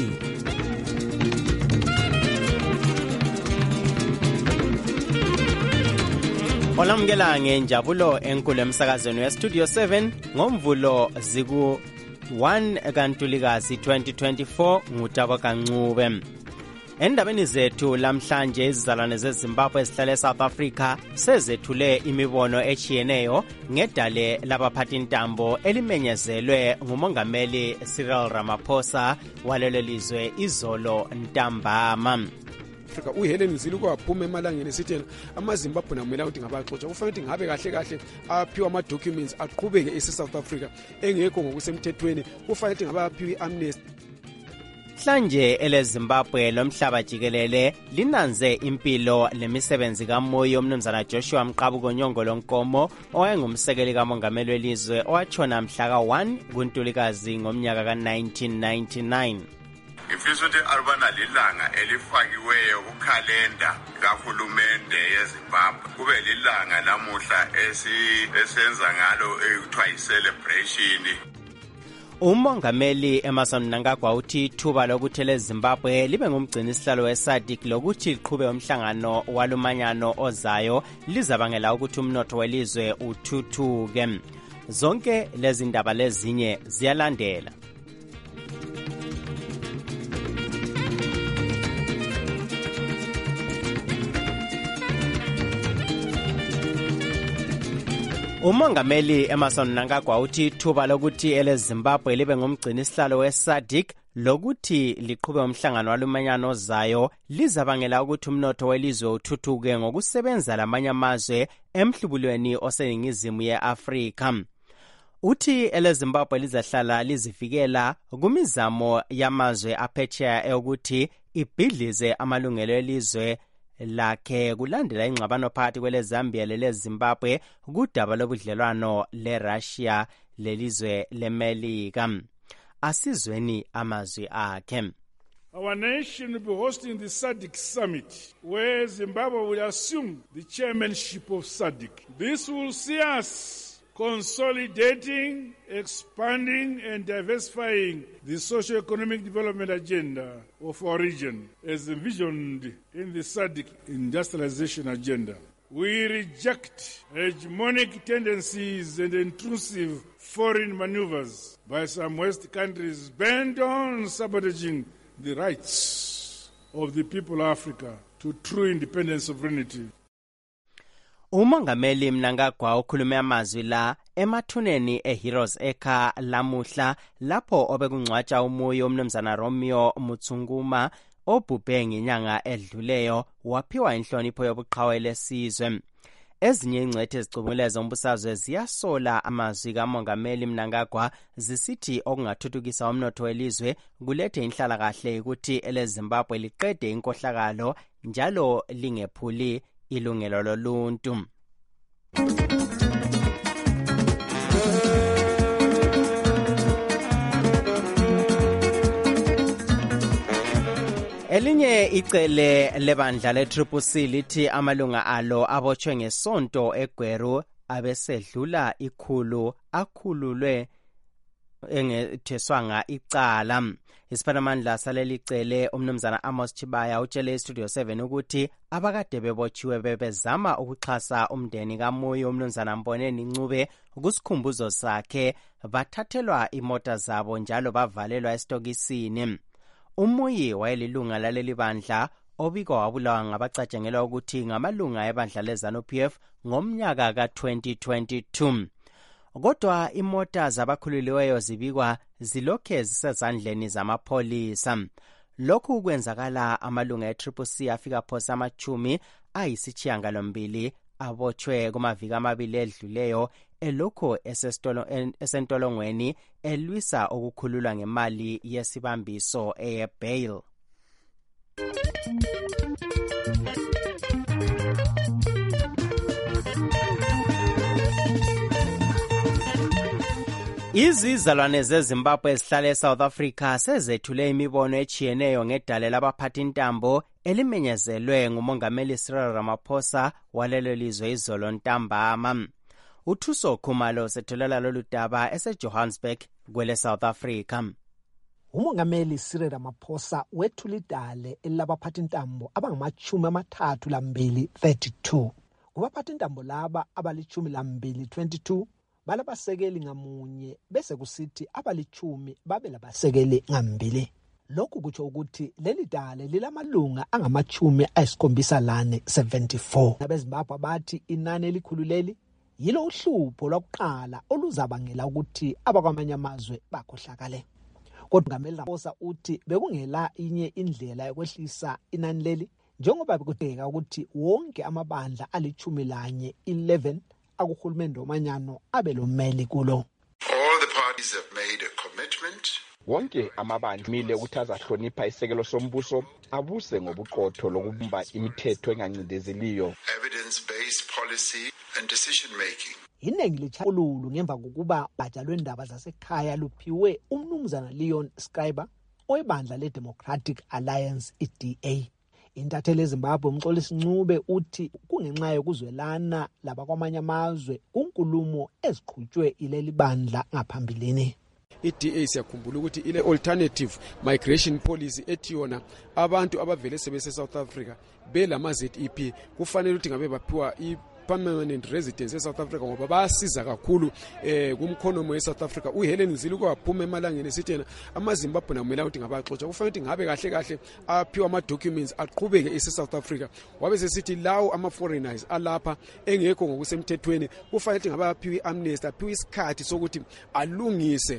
Olamukela ngenjabulo enkulu emsakazweni weStudio 7 ngomvulo ziku 1 kaNtulikazi 2024 ngutaba kancube. Endabeni zethu lamhlanje izizalwane zeZimbabwe ezihlala eSouth Africa sezethule imibono echiyeneyo ngedale labaphathintambo elimenyezelwe ngumongameli Cyril Ramaphosa walelo lizwe izolo ntambama. uHelen Zille waphuma emalangeni esithi amaZimbabwe namela ukuthi ngabaxoxa kufanele ukuthi ngabe kahle kahle aphiwa ama documents aqhubeke eSouth Africa engekho ngokusemthethweni kufanele ukuthi ngabaphiwa iamnesty. Mhlanje eleZimbabwe lomhlaba jikelele linanze impilo lemisebenzi kamoyo umnumzana Joshua Mqabuko Nyongolo Nkomo owayengumsekeli kamongameli welizwe owatshona mhla ka-1 kuNtulikazi ngomnyaka ka-1999. Imfiso ukuthi alubana lilanga elifakiweyo kukhalenda kahulumende yeZimbabwe kube lilanga namuhla esenza ngalo ekuthiwa yi-celebration. Umongameli Emmerson Mnangagwa uthi ithuba lokuthi eleZimbabwe libe ngumgcini sihlalo weSADC lokuthi liqhube umhlangano walumanyano ozayo lizabangela ukuthi umnotho welizwe uthuthuke. Zonke lezi ndaba lezinye ziyalandela. Umongameli Emmerson Mnangagwa uthi ithuba lokuthi eleZimbabwe libe ngumgcini sihlalo weSADC lokuthi liqhube umhlangano walumanyano ozayo lizabangela ukuthi umnotho welizwe uthuthuke ngokusebenza lamanye amazwe emhlubulweni oseningizimu yeAfrika. Uthi eleZimbabwe lizahlala lizifikela kumizamo yamazwe aphetsheya eyokuthi ibhidlize amalungelo elizwe lakhe kulandela ingxabano phakathi kweleZambia leleZimbabwe kudaba lobudlelwano leRussia lelizwe leMelika. Asizweni amazwi akhe. Our nation will be hosting the SADC summit, where Zimbabwe will assume the chairmanship of SADC. This will see us consolidating, expanding and diversifying the socio-economic development agenda of our region as envisioned in the SADC industrialization agenda. We reject hegemonic tendencies and intrusive foreign maneuvers by some West countries bent on sabotaging the rights of the people of Africa to true independent sovereignty. Umongameli Mnangagwa ukhulume amazwi la emathuneni eHeroes Acre lamuhla lapho obekungcwatsha umoya umnumzana Romeo Mutsunguma obhubhe ngenyanga edluleyo waphiwa inhlonipho yobuqhawe lesizwe. Ezinye ingcwethe ezicubunguleza umbusazwe ziyasola amazwi kamongameli Mnangagwa zisithi okungathuthukisa umnotho welizwe kulethe inhlalakahle ukuthi eleZimbabwe liqede inkohlakalo njalo lingephuli ilungelo loluntu. Elinye icele lebandla le-CCC lithi amalunga alo abotshwe ngesonto eGweru abesedlula 100 akhululwe engetheswanga icala. Isiphathimandla saleli cele umnumzana Amos Chibaya utshele iStudio 7 ukuthi abakade bebotshiwe bebezama ukuxhasa umndeni kaMuyi umnumzana Mboneni Ncube kusikhumbuzo sakhe bathathelwa imota zabo njalo bavalelwa esitokisini. uMuyi wayelilunga laleli bandla obikwa wabulawa ngabacatshangelwa ukuthi ngamalunga ebandla leZANU-PF ngomnyaka ka-2022. Kodwa imota zabakhululiweyo zibikwa zilokhe zisezandleni zamapholisa. Lokhu kwenzakala amalunga e-CCC afika phosa amachumi ayisishiyagalombili abotshwe kumaviki amabili edluleyo elokho esentolongweni elwisa ukukhululwa ngemali yesibambiso eye-bail. Izizalwane zeZimbabwe ezihlala eSouth Africa sezethule imibono echiyeneyo ngedale labaphathintambo elimenyezelwe nguMongameli Cyril Ramaphosa walelo lizwe izolo ntambama. uThuso Khumalo sethulela lolu daba eseJohannesburg kwele South Africa. uMongameli Cyril Ramaphosa wethula idale elabaphathintambo abangama-32 kubaphathintambo laba abali-12 balabasekeli ngamunye bese kusithi abali-10 babe labasekeli ngambili. Lokhu kutsho ukuthi leli dale lilamalunga angama-74. Abezimbabwe bathi inani elikhulu leli yilo uhlupho lwakuqala oluzabangela ukuthi abakwamanye amazwe bakhohlakale. Kodwa uMongameli Ramaphosa uthi bekungela inye indlela yokwehlisa inani leli njengoba bekudingeka ukuthi wonke amabandla ali-11 akuhulumende omanyano abe lomeli kulo. All the parties have made a commitment. Wonke amabandla mile ukuthi azahlonipha isekelo sombuso abuse ngobuqotho lokubumba imithetho engancindezeliyo. Evidence-based policy and decision making. Iningi lichakululu ngemva kokuba batsha lwendaba zasekhaya luphiwe umnumzana Leon Schreiber oyibandla le-Democratic Alliance EDA. Intatheli eZimbabwe uMxolisi Ncube uthi kungenxa yokuzwelana labakwamanye amazwe kunkulumo eziqhutshwe ileli bandla ngaphambilini. iDA siyakhumbula ukuthi ile alternative migration policy ethi yona abantu abavele sebese South Africa belama ZEP kufanele ukuthi ngabe baphiwa permanent residence eSouth Africa ngoba bayasiza kakhulu kumkhonomo weSouth Africa. uHelen Zille kwaphuma emalangeni esithena amaZimbabwe namela ukuthi ngabaxoxa kufanele ukuthi ngabe kahle aphiwa ama documents aqhubeke eSouth Africa. Wabe sesithi lawo ama foreigners alapha engekho ngokusemthethweni kufanele ukuthi ngabaphiwa iamnesty aphiwa isikhathi sokuthi alungise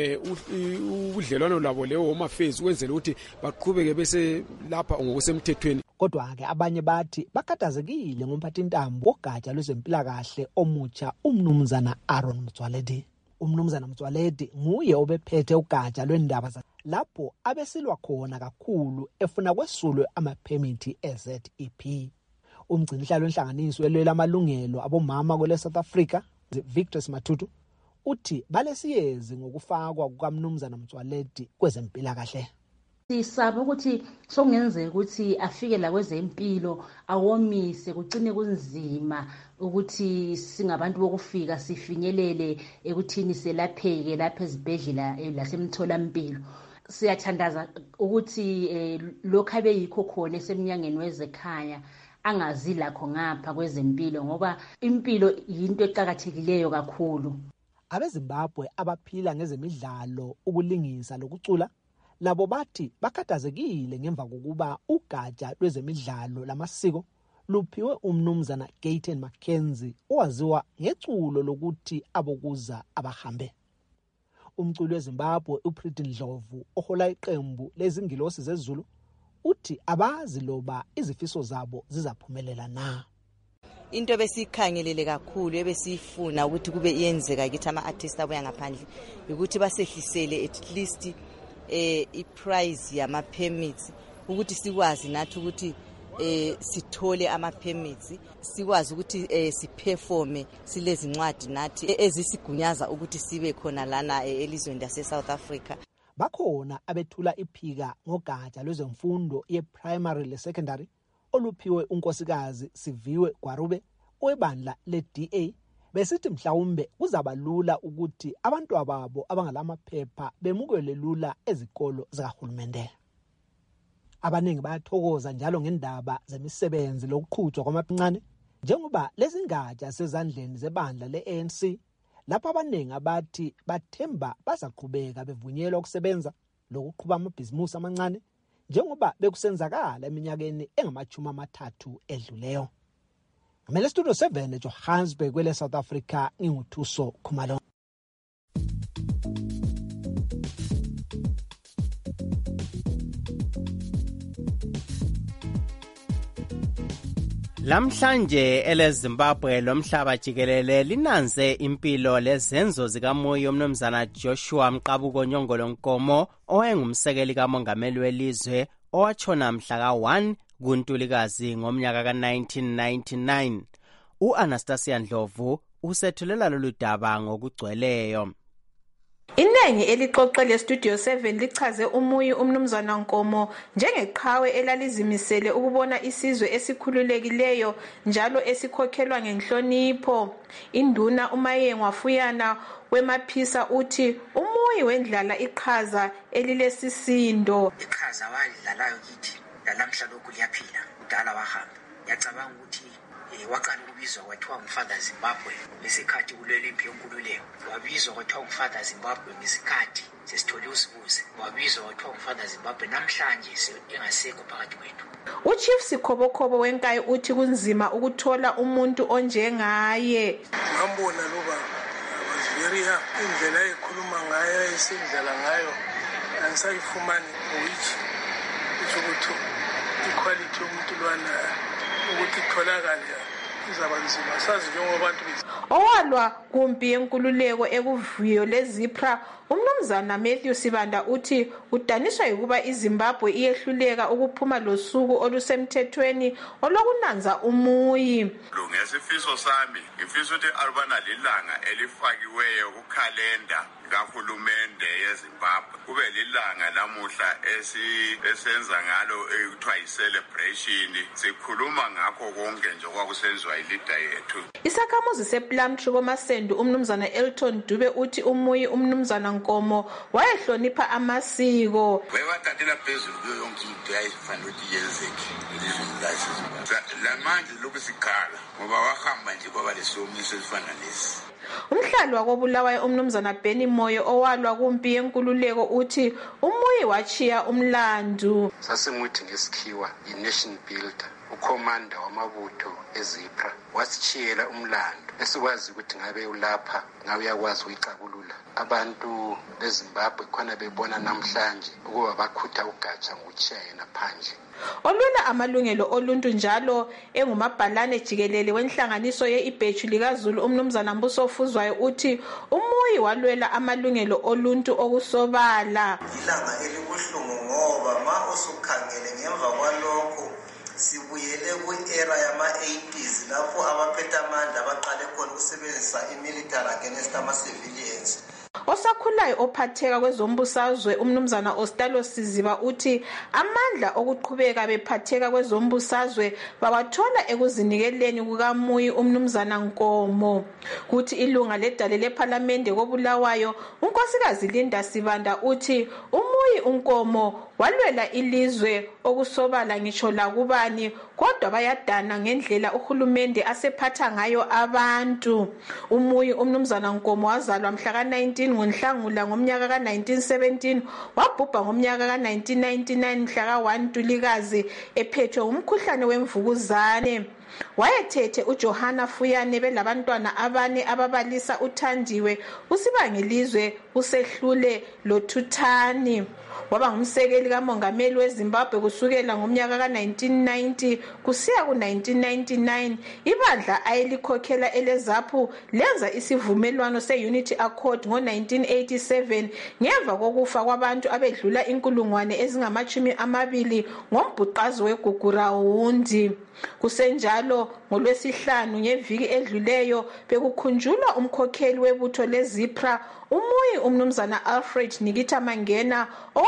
ubudlelwano labo lewo home affairs ukwenzela ukuthi baqhubeke bese lapha ngokusemthethweni. Kodwa-ke abanye bathi bakhathazekile ngomphathintambo wogatsha lwezempilakahle omutsha umnumzana Aaron Motsoaledi. Umnumzana Motsoaledi nguye obephethe ugatsha lwendaba lapho abesilwa khona kakhulu efuna kwesulwe amaphemithi eZEP. Umgcinihlalo wenhlanganiso elwela amalungelo abomama kwele South Africa, Victor Matutu, uthi balesiyezi ngokufakwa kukamnumzana Motsoaledi kwezempilakahle. Sisaba ukuthi sokungenzeka ukuthi afike la kwezempilo awomise kucine kunzima ukuthi singabantu bokufika sifinyelele ekuthini selapheke lapha ezibhedlela lasemtholampilo. Siyathandaza ukuthi lokho abeyikho khona esemnyangeni wezekhaya angazi lakho ngapha kwezempilo ngoba impilo yinto eqhakathekileyo kakhulu. Abezimbabwe abaphila ngezemidlalo, ukulingisa lokucula labo bathi bakhathazekile ngemva kokuba ugatsha lwezemidlalo lamasiko luphiwe umnumzana Gayton Mackenzie owaziwa ngeculo lokuthi abokuza abahambe. Umculi weZimbabwe uPriti Ndlovu ohola iqembu lezingilosi zezulu uthi abazi loba izifiso zabo zizaphumelela na. Into besikhangelele kakhulu ebesifuna ukuthi kube iyenzeka kithi ama-artists abuya ngaphandle ukuthi basehlisele at least i-price yama permits ukuthi sikwazi nathi ukuthi sithole ama permits, sikwazi ukuthi siperforme silezi ncwadi nathi ezisigunyaza ukuthi sibe khona lana elizweni lase-South Africa. Bakhona abethula iphika ngogatsha lwezemfundo ye-primary le-secondary oluphiwe unkosikazi Siviwe Gwarube webandla le-DA besithi mhlawumbe kuzaba lula ukuthi abantu ababo abangalamaphepha bemukele lula ezikolo zikahulumende. Abaningi bayathokoza njalo ngendaba zemisebenzi lokuqhutshwa kwamaphincane njengoba lezi ngatsha sezandleni zebandla le-ANC lapho abaningi abathi bathemba bazaqhubeka bevunyelwa ukusebenza lokuqhuba amabhizimusi amancane njengoba bekusenzakala eminyakeni engama-30 edluleyo. Ngamele Studio 7 eJohannesburg kwele South Africa nginguthuso Khumalo. Lamhlanje eleZimbabwe lomhlaba jikelele linanze impilo lezenzo zikamoya umnumzana Joshua Mqabuko Nyongolo Nkomo owayengumsekeli kamongameli welizwe owatshona mhla ka-1 kuNtulikazi ngomnyaka ka-1999. U-Anastasia Ndlovu usethulela lolu daba ngokugcweleyo. Inengi elixoxe leStudio 7 lichaze umuyi umnumzana Nkomo njengeqhawe elalizimisele ukubona isizwe esikhululekileyo njalo esikhokhelwa ngenhlonipho. Induna uMayengwa Fuyana wemaphisa uthi umuyi wendlala iqhaza elilesisindo. Iqhaza walidlalayo kithi lalamhla lokhu liyaphila udala wahamba. Yacabanga ukuthi waqala ukubizwa kwathiwa ngumfather Zimbabwe ngesikhathi kulwela impi yenkululeko. Wabizwa kwathiwa ngumfather Zimbabwe ngesikhathi sesithole usibuze. Wabizwa kwathiwa ngumfather Zimbabwe namhlanje engasekho phakathi kwethu. Uchief Sikhobokhobo wenkayi uthi kunzima ukuthola umuntu onjengaye. Ngambona loba waziveria indlela ekhuluma ngayo esindlela ngayo angisayifumani which ukuthi iquality yomuntu lwana ukuthi itholakala izaba nzima sazi njengobantu owalwa kumpi yenkululeko ekuvuyo leZipra. Umnumzana Matthew Sibanda uthi udaniswa ukuba iZimbabwe iyehluleka ukuphuma losuku olusemthethweni olokunanza umuyi. Ngesifiso sami ngifisa ukuthi alubana lilanga elifakiweyo kukhalenda kahulumende yeZimbabwe kube lilanga lamuhla esenza ngalo ekuthiwa yi-celebration sikhuluma ngakho konke nje okwakusenziwa yilida yethu. Isakhamuzi sePlumtree koMasendu umnumzana Elton Dube uthi umuyi umnumzana Nkomo wayehlonipha amasiko. Wewatatela phezulu kuyo yonke into yayifanele ukuthi yenzeke elizweni laseZimbabwe. Lamanje lokusikhala ngoba wahamba nje kwaba lesomiso esifana lesi. Umhlali wakobulawayo umnumzana Benny Moyo owalwa kumpi yenkululeko uthi umuyi wachiya umlandu. Sasinguthi ngesikhiwa i-nation builder ukhomanda wamabutho eZipra wasichiyela umlando esikwazi ukuthi ngabe ulapha ngabe uyakwazi ukuyixakulula abantu beZimbabwe khona bebona namhlanje ukuba bakhutha ugatsha ngokuchiya yena phandle. Olwela amalungelo oluntu njalo engumabhalane jikelele wenhlanganiso ye-Ibheju likaZulu umnumzana Mbuso Fuzwayo uthi umuyi walwela amalungelo oluntu okusobala. Ilanga elibuhlungu ngoba ma usukhangele ngemva kwalokho sibuyele ku-era yama-80s lapho abaphethe amandla abaqale khona ukusebenzisa i-military against ama-civilians. Osakhulayo ophatheka kwezombusazwe umnumzana Ostalo Siziba uthi amandla okuqhubeka bephatheka kwezombusazwe bawathola ekuzinikeleni kukamuyi umnumzana Nkomo. Kuthi ilunga ledale leParliament kobulawayo unkosikazi Linda Sibanda uthi umuyi uNkomo walwela ilizwe okusobala ngisho lakubani kodwa bayadana ngendlela uhulumende asephatha ngayo abantu. Umuyi umnumzana Nkomo wazalwa mhla ka-19 ngoNhlangula ngomnyaka ka-1917 wabhubha ngomnyaka ka-1999 mhla ka-1 Ntulikazi ephethwe umkhuhlane wemvukuzane. Wayethethe uJohana Fuyane belabantwana 4 ababalisa uThandiwe, uSibangilizwe, uSehlule loThuthani. Waba ngumsekeli kamongameli weZimbabwe kusukela ngomnyaka ka-1990 kusiya ku-1999. Ibandla ayelikhokhela eleZAPU lenza isivumelwano se-Unity Accord ngo-1987 ngemva kokufa kwabantu abedlula inkulungwane ezingama-20 ngombhuqazo weGugurawundi. Kusenjalo ngoLwesihlanu ngeviki edluleyo bekukhunjulwa umkhokheli webutho leZipra umuyi umnumzana Alfred Nikita Mangena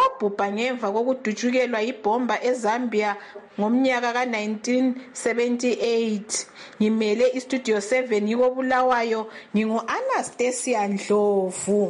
owabhubha ngemva kokudutshukelwa yibhomba eZambia ngomnyaka ka-1978. Ngimele iStudio 7 yiko Bulawayo, ngingu-Anastasia Ndlovu.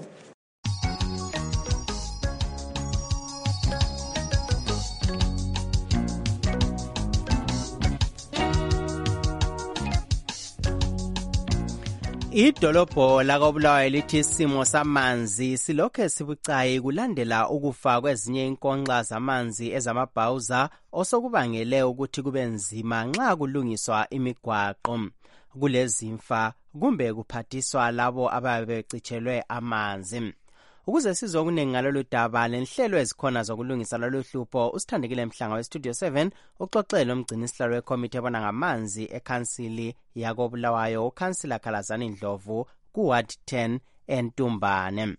Idolobho lakobulawayo lithi isimo samanzi silokhe sibucayi kulandela ukufa kwezinye inkonxa zamanzi ezamabhawuza osokubangele ukuthi kube nzima nxa kulungiswa imigwaqo. Kulezimfa kumbe kuphathiswa labo ababecitshelwe amanzi. Ukuze sizwe okuningi ngalolu daba lenhlelo ezikhona zokulungisa lolu hlupho, usithandekile Mhlanga weStudio 7 uxoxele umgcinisihlalo wekomiti ebona ngamanzi ekhansili yakobulawayo uKhansila Khalazani Ndlovu kuWard 10 eNtumbane.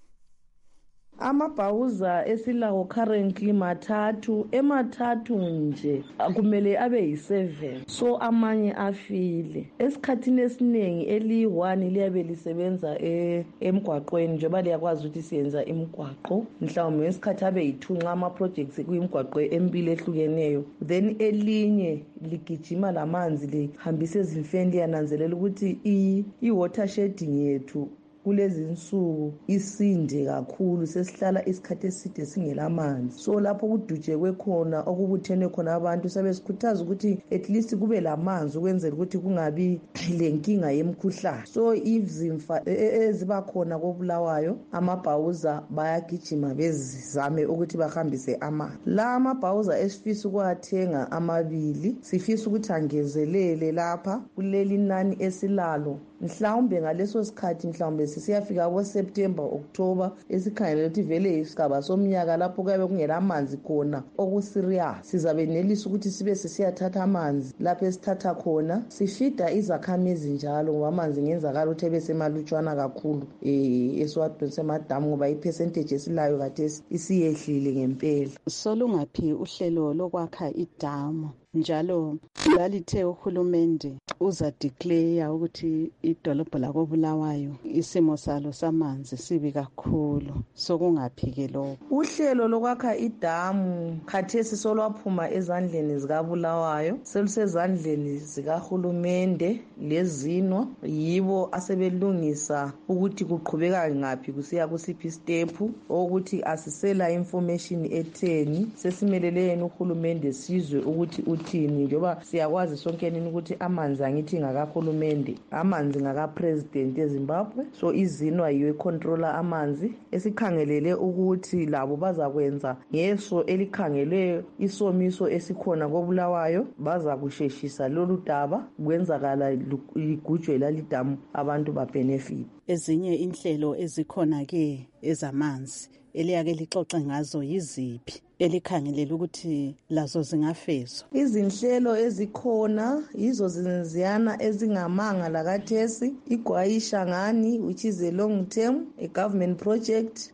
Amabhawuza esilawo currently mathathu, emathathu nje kumele abe yi7, so amanye afile. Esikhathini esiningi eli1 liyabe lisebenza emgwaqweni njengoba liyakwazi ukuthi siyenza imigwaqo, mhlawumbe ngesikhathi abe yi2 nxa ama projects kuyimigwaqo embili ehlukeneyo, then elinye ligijima lamanzi lihambisa ezimfeni liyananzelela ukuthi i-water shedding yethu kulezi insuku isinde kakhulu, sesihlala isikhathi eside singelamanzi. So lapho kudutshekwe khona okubuthene khona abantu sabesikhuthaza ukuthi at least kube lamanzi ukwenzela ukuthi kungabi lenkinga yemkhuhlane. So izimfa eziba khona kobulawayo, amabhawuza bayagijima bezizame ukuthi bahambise amanzi. La amabhawuza esifisa ukuwathenga amabili, sifisa ukuthi angezelele lapha kuleli nani esilalo. Mhlawumbe ngaleso sikhathi mhlawumbe sisiyafika ngoSeptember October esikhangela ukuthi vele isigaba somnyaka lapho kuyabe kungela amanzi khona okuserious, sizabe nelisa ukuthi sibe sisiyathatha amanzi lapho esithatha khona sifida izakhamizi njalo, ngoba amanzi ngenzakala ukuthi ebesemalutshwana kakhulu esiwadonse emadamu ngoba ipercentage esilayo khathesi isiyehlile ngempela. Solungaphi uhlelo lokwakha idamu njalo lalithe uhulumende uza declare ukuthi idolobho lakobulawayo isimo salo samanzi sibi kakhulu, sokungaphike lokho? Uhlelo lokwakha idamu khathesi solwaphuma ezandleni zikabulawayo, selusezandleni zikahulumende lezinwa, yibo asebelungisa ukuthi kuqhubeka ngaphi kusiya kusiphi step, ukuthi asisela information etheni, sesimelele yena uhulumende sizwe ukuthi uthini, njengoba siyakwazi sonke nini ukuthi amanzi angithi ngakahulumende, amanzi ngakapresident eZimbabwe, so izinwa yiyo econtroller amanzi. Esikhangelele ukuthi labo bazakwenza ngeso elikhangelwe isomiso esikhona kobulawayo, baza kusheshisa lolu daba kwenzakala ligujwe lalidamu abantu babenefit. Ezinye inhlelo ezikhona ke ezamanzi eliyake lixoxe ngazo yiziphi elikhangelela ukuthi lazo zingafezwa? Izinhlelo ezikhona yizo ziyana ezingamanga lakathesi, iGwayisha ngani which is a long term, a government project,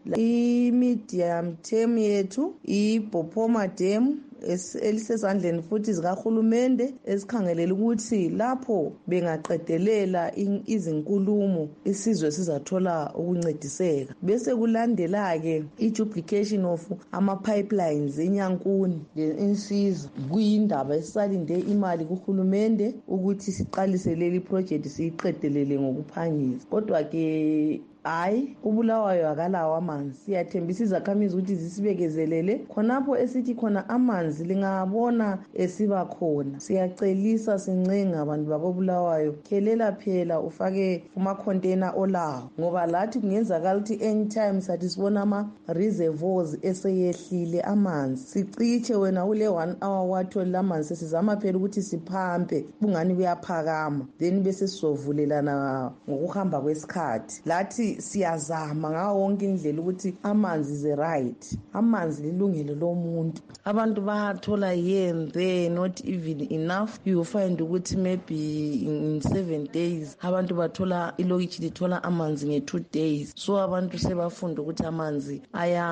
i-medium term yethu iBhopoma Dam elisezandleni futhi zikahulumende, esikhangelela ukuthi lapho bengaqedelela izinkulumo isizwe sizathola ukuncediseka. Bese kulandela ke i-duplication of ama-pipelines eNyankuni le-Insiza, kuyindaba esisalinde imali kuhulumende ukuthi siqalise leli project siyiqedelele ngokuphangisa. Kodwa ke hayi, ubulawayo akalawo amanzi. Siyathembisa izakhamizi ukuthi zisibekezelele khonapho esithi khona amanzi lingabona esiba khona. Siyacelisa sincenga abantu bakobulawayo, khelela phela ufake kuma-container olawo, ngoba lathi kungenzakala ukuthi anytime sathi sibona ama-reservoirs eseyehlile amanzi, siciche wena ule 1 hour wathola amanzi, sesizama phela ukuthi siphampe kungani kuyaphakama, then bese sizovulelana ngokuhamba kwesikhathi. Lathi siyazama ngawo wonke indlela ukuthi amanzi is right, amanzi lilungelo lomuntu. Abantu bathola here there, not even enough. You find ukuthi maybe in 7 days abantu bathola ilokitshi lithola amanzi nge2 days. So abantu sebafunda ukuthi amanzi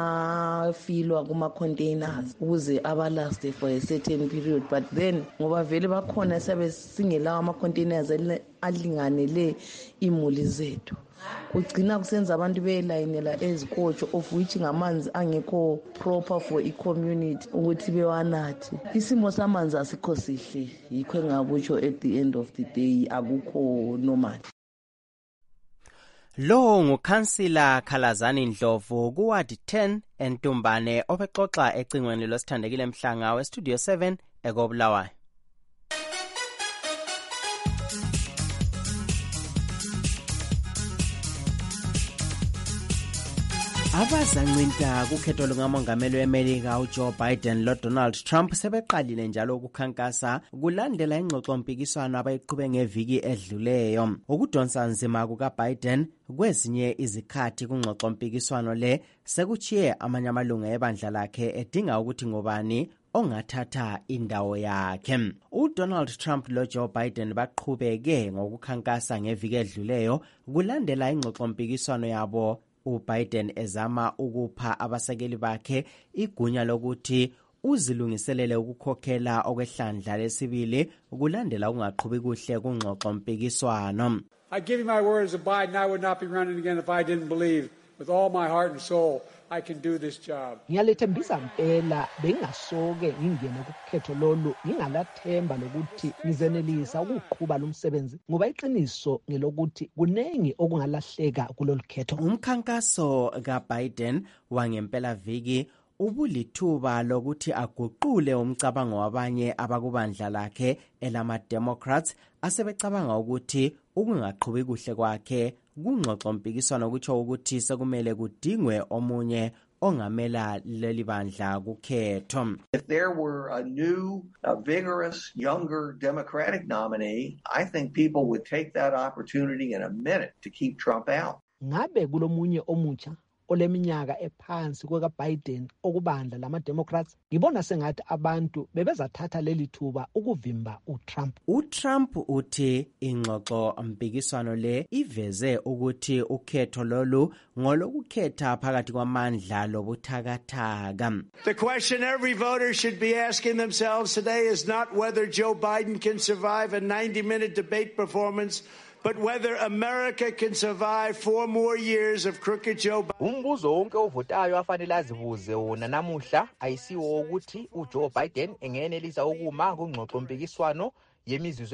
ayafilwa kuma containers ukuze abalast for a certain period, but then ngoba vele bakhona sabe singelawo ama containers alinganele imuli zethu. Kugcina kusenza abantu belayinela ezikotsho of which ngamanzi angekho proper for i-community ukuthi bewanathe. Isimo samanzi asikho sihle, yikho engakutsho at the end of the day akukho normal. Lo ngukhansila Khalazani Ndlovu kuward 10 eNtumbane obexoxa ecingweni losithandekile Mhlanga westudio 7 eKobulawayo. Abazancinta kukhetho lukamongameli weMelika uJoe Biden loDonald Trump sebeqalile njalo ukukhankasa kulandela ingxoxompikiswano abayiqhube ngeviki edluleyo. Ukudonsa nzima kukaBiden kwezinye izikhathi kungxoxompikiswano le sekuchiye amanye amalunga ebandla lakhe edinga ukuthi ngobani ongathatha indawo yakhe. UDonald Trump loJoe Biden baqhubeke ngokukhankasa ngeviki edluleyo kulandela ingxoxompikiswano yabo, uBiden ezama ukupha abasekeli bakhe igunya lokuthi uzilungiselele ukukhokhela okwehlandla lesibili kulandela ukungaqhubi kuhle kungxoxompikiswano. I give you my words of Biden, I would not be running again if I didn't believe with all my heart and soul I can do this job. Ngiyalethembisa mpela bengasoke ngingene kukhetho lolu ngingalathemba lokuthi ngizenelisa ukuqhubha lo msebenzi ngoba iqiniso ngelokuthi kunengi okungalahleka kulolu khetho. Umkhankaso kaBiden wangempela viki ubulithuba lokuthi aguqule umcabango wabanye abakubandla lakhe elama-Democrats asebecabanga ukuthi ukungaqhubi kuhle kwakhe kungxoxompikiswano okutsho ukuthi sekumele kudingwe omunye ongamela leli bandla kukhetho. If there were a new, vigorous, younger Democratic nominee, I think people would take that opportunity in a minute to keep Trump out. Ngabe kulomunye omutsha oleminyaka ephansi kwekaBiden okubandla lama-Democrats, ngibona sengathi abantu bebezathatha leli thuba ukuvimba uTrump. UTrump uthi ingxoxo mpikiswano le iveze ukuthi ukhetho lolu ngolokukhetha phakathi kwamandla lobuthakathaka. The question every voter should be asking themselves today is not whether Joe Biden can survive a 90-minute debate performance, but whether America can survive 4 more years of crooked Joe Biden. Umbuzo wonke ovotayo afanele azibuze wona namuhla ayisiwo ukuthi uJoe Biden engenelisa ukuma kungxoxompikiswano yemizuzu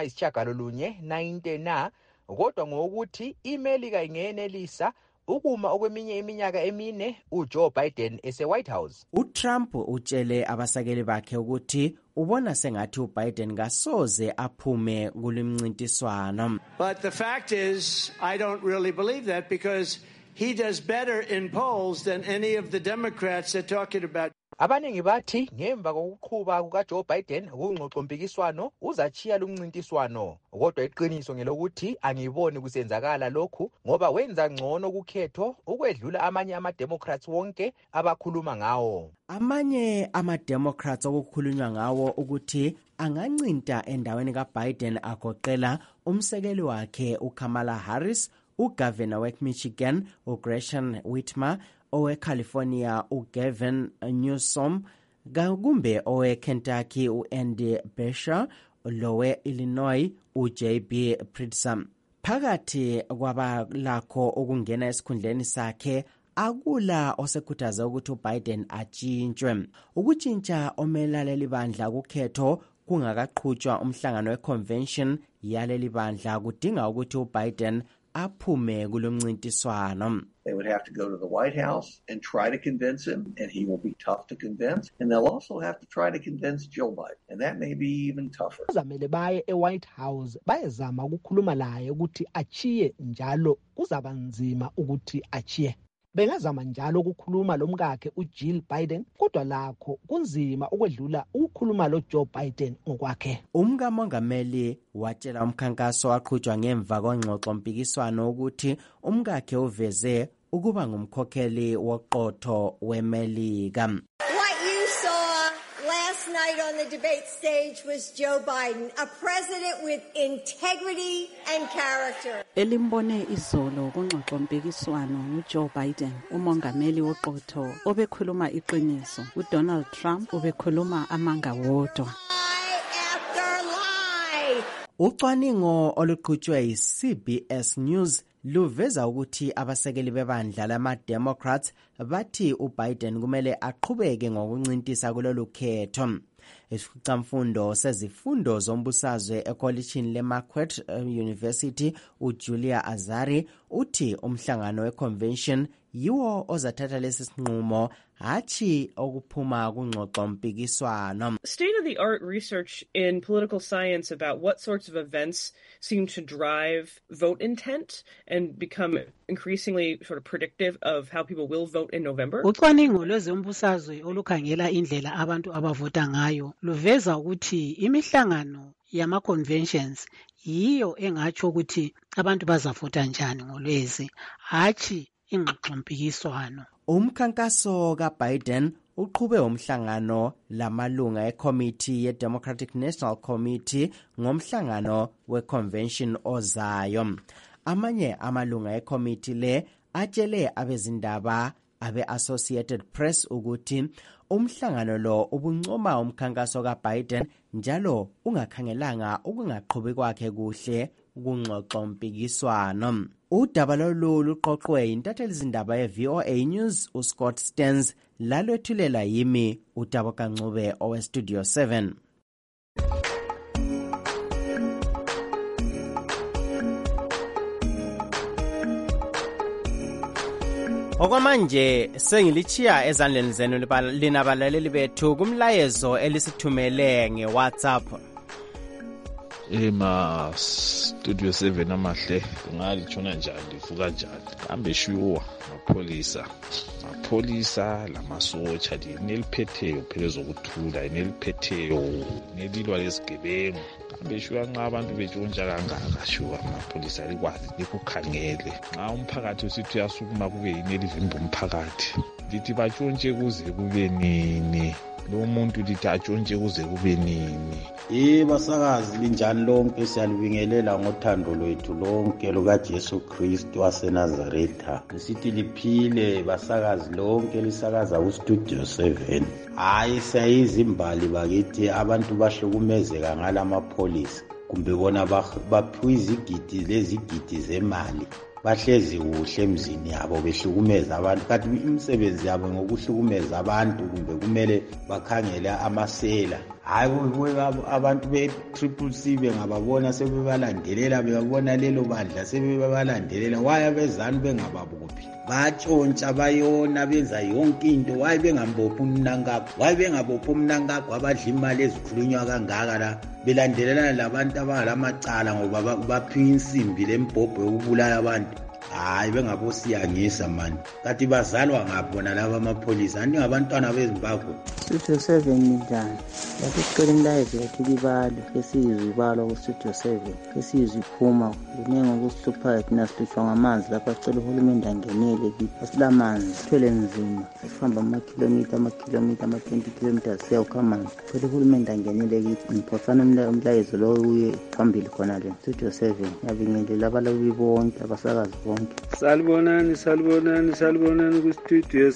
engama-90 na, kodwa ngokuthi iMelika ingenelisa ukuma okweminye iminyaka emine uJoe Biden ese-White House. UTrump utshele abasakeli bakhe ukuthi ubona sengathi uBiden kasoze aphume kulimncintiswano. But the fact is, I don't really believe that because he does better in polls than any of the Democrats they're talking about. Abaningi bathi ngemva kokuqhuba kukaJoe Biden kungxoxompikiswano uzachiya lumncintiswano, kodwa iqiniso ngelokuthi angiboni kusenzakala lokhu ngoba wenza ngcono kukhetho ukwedlula amanye ama-Democrats wonke abakhuluma ngawo. Amanye ama-Democrats okukhulunywa ngawo ukuthi angancinta endaweni kaBiden agoqela umsekeli wakhe uKamala Harris, uGovernor weMichigan uGretchen Whitmer, oweCalifornia uGavin Newsom, kumbe oweKentucky uAndy Beshear, lowe-Illinois uJB Pritzker. Phakathi kwabalakho ukungena esikhundleni sakhe akula osekhuthaze ukuthi uBiden atshintshwe. Ukutshintsha omela leli bandla kukhetho kungakaqhutshwa umhlangano weconvention yaleli bandla kudinga ukuthi uBiden aphume kulomncintiswano. They would have to go to the White House and try to convince him, and he will be tough to convince. And they'll also have to try to convince Joe Biden, and that may be even tougher. Kuzamele baye eWhite House bayezama ukukhuluma laye ukuthi achiye njalo kuzaba nzima ukuthi achiye. Bengazama njalo ukukhuluma lomkakhe uJill Biden, kodwa lakho kunzima ukwedlula ukukhuluma loJoe Biden ngokwakhe. Umkamongameli watshela umkhankaso waqhutshwa ngemva kwengxoxompikiswano ukuthi umkakhe uveze ukuba ngumkhokheli woqotho weMelika. Last night on the debate stage was Joe Biden, a president with integrity and character. Elimbone izolo kungxoxompikiswano uJoe Biden, umongameli woqotho obekhuluma iqiniso. UDonald Trump ubekhuluma amanga wodwa. Ucwaningo oluqhutshwe yi-CBS News luveza ukuthi abasekeli bebandla lama-Democrats bathi uBiden kumele aqhubeke ngokuncintisa kulolu khetho. Isikhwamfundo sezifundo zombusazwe ekolishini leMarquette University uJulia Azari uthi umhlangano weconvention yiwo ozathatha lesi sinqumo hathi okuphuma kungxoxo mpikiswano. State-of-the-art research in political science about what sorts of events seem to drive vote intent and become increasingly sort of predictive of how people will vote in November. Ucwaningo lwezombusazwe olukhangela indlela abantu abavota ngayo luveza ukuthi imihlangano yama-conventions yiyo engatsho ukuthi abantu bazavota njani ngolwezi hathi ingxoxo mpikiswano. Umkhankaso kaBiden uqhube umhlangano lamalunga eCommittee ye-Democratic National Committee ngomhlangano weconvention ozayo. Amanye amalunga eCommittee le atshele abezindaba abe-Associated Press ukuthi umhlangano lo ubuncoma umkhankaso kaBiden njalo ungakhangelanga ukungaqhubi kwakhe kuhle kungxoxo mpikiswano. Udaba lolu luqoqwe intatheli zindaba ye-VOA News uScott Stearns lalwethulela yimi uTabo Kancube oweStudio 7. Okwamanje sengilichiya ezandleni zenu lina balaleli bethu kumlayezo elisithumele ngeWhatsApp. Studio 7 amahle ngalitshona njani livuka njani kambe shuwa amapholisa lamasotsha neliphetheyo phela zokuthula neliphetheyo nelilwa lesigebengu kambe shuwa nxa abantu betshontsha kangaka shuwa amapholisa likwazi likukhangele nxa umphakathi usithi uyasukuma kube yinelivimba umphakathi lithi batshontshe kuze kube nini lo muntu lithi atshontshe kuze kube nini. Basakazi linjani lonke siyalibingelela ngothando lwethu lonke lukaJesu Kristu waseNazaretha. Lisithi liphile basakazi lonke lisakaza kuStudio 7. Hayi sayizimbali bakithi abantu bahlukumezeka ngalamapholisa kumbe bona baphiwa izigidi lezigidi zemali. Bahlezi kuhle emzini yabo behlukumeza abantu kanti imisebenzi yabo ngokuhlukumeza abantu kumbe kumele bakhangele amasela. Hayi abantu be-CCC bengababona sebebalandelela bebabona lelo bandla sebebalandelela waya bezani bengababophi batshontsha bayona benza yonke into waye bengambophi umnankakho waye bengabophi umnankakho abadla imali ezikhulunywa kangaka la belandelelana labantu abangalamacala ngoba baphiwa insimbi lembhobho yokubulala abantu. Hayi bengabosiyangisa mani kanti bazalwa ngaphi bona laba amapholisa anti ngabantwana bezimbabwe. Studio 7 njani lapho sicela imlayezo yathi libalo esizwe ibalo kuStudio 7 esizwe iphuma kuningi okusihluphayo thina sihlutshwa ngamanzi lapha sicela uhulumende angenele kithi asilamanzi sithwele nzima sihamba amakhilomitha ama-20 kilometers siyawukha amanzi sicela uhulumende angenele kithi ngiphosana umlayezo lo uye phambili khona le Studio 7 ngiyabingelela abalawuli bonke abasakazi bonke. Salibonani kuStudio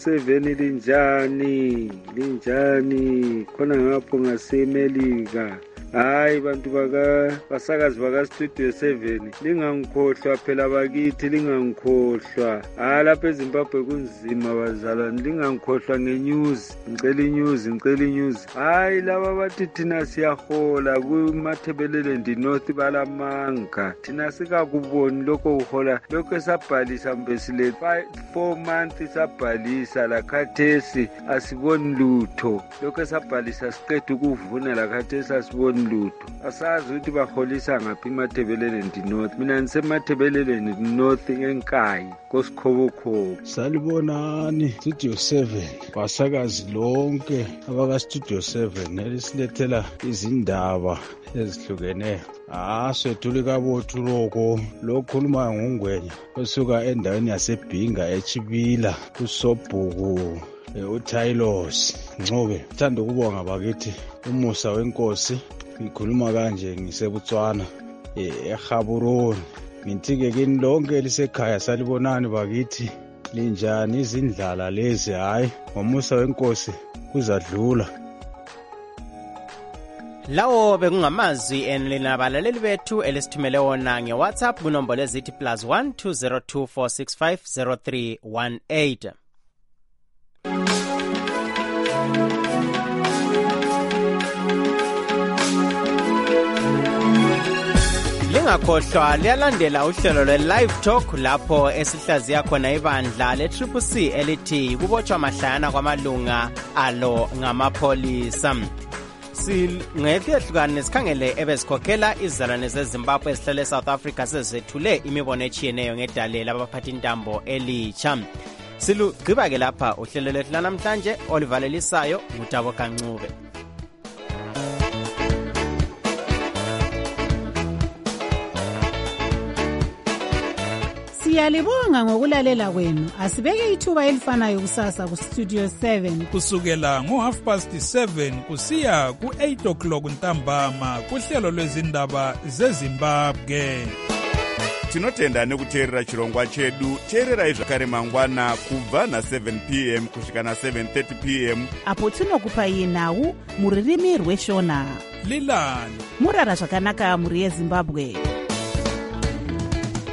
7 linjani khona ngapho ngaseMelika. Hayi bantu basakazi bakaStudio 7 lingangikhohlwa phela bakithi lingangikhohlwa. Lapha eZimbabwe kunzima bazalwane lingangikhohlwa ngenews ngicela inews. Hayi laba bathi thina siyahola kuMathebeleland North balamanga thina sikakuboni lokho uhola lokho esabhalisa mbesile 4 months sabhalisa lakhathesi asiboni lutho lokho esabhalisa siqeda ukuvuna lakhathesi asiboni lutho. Asazi ukuthi baholisa ngaphi iMathebeleland North. Mina ngisemathebeleland North enkayi koSikhobokhobo. Salibonani Studio 7 basakazi lonke abakaStudio 7 elisilethela izindaba ezihlukeneyo. Swethuli kabothu lokhuluma ngongwenya osuka endaweni yaseBhinga eChibila kuSobhuku uTailos Ncube. Thanda ukubonga bakithi umusa wenkosi ngikhuluma kanje ngisebutswana eGaborone. Ngithike kini lonke lisekhaya salibonani bakithi linjani izindlala lezi hayi ngomusa wenkosi kuzadlula. Lawo bekungamazwi enlinabalaleli bethu elisithumele wona ngeWhatsApp kunombolo ezithi +1 202 465 0318. Lingakhohlwa liyalandela uhlelo lwe-Live Talk lapho esihlaziya khona ibandla le-CCC elithi kubotshwa mahlayana kwamalunga alo ngamapholisa. Singehlukane sikhangele ebesikhokhela izizalwane zeZimbabwe esihlale eSouth Africa sezethule imibono echiyeneyo ngedale labaphathi intambo elitsha. Silugqiba-ke lapha uhlelo lwethu lanamhlanje olivalelisayo nguTabo Kancube. Siyalibonga ngokulalela kwenu. Asibeke ithuba elifanayo kusasa ku Studio 7 kusukela ngo7:30 kusiya ku8:00 ntambama kuhlelo lwezindaba zeZimbabwe. Tinotenda nekuteerera chirongwa chedu. Teererai zvakare mangwana kubva na7 p.m. kusvika na7:30 p.m. apo tinokupai nhau muririmi rweshona. Lilani murara zvakanaka muri yeZimbabwe.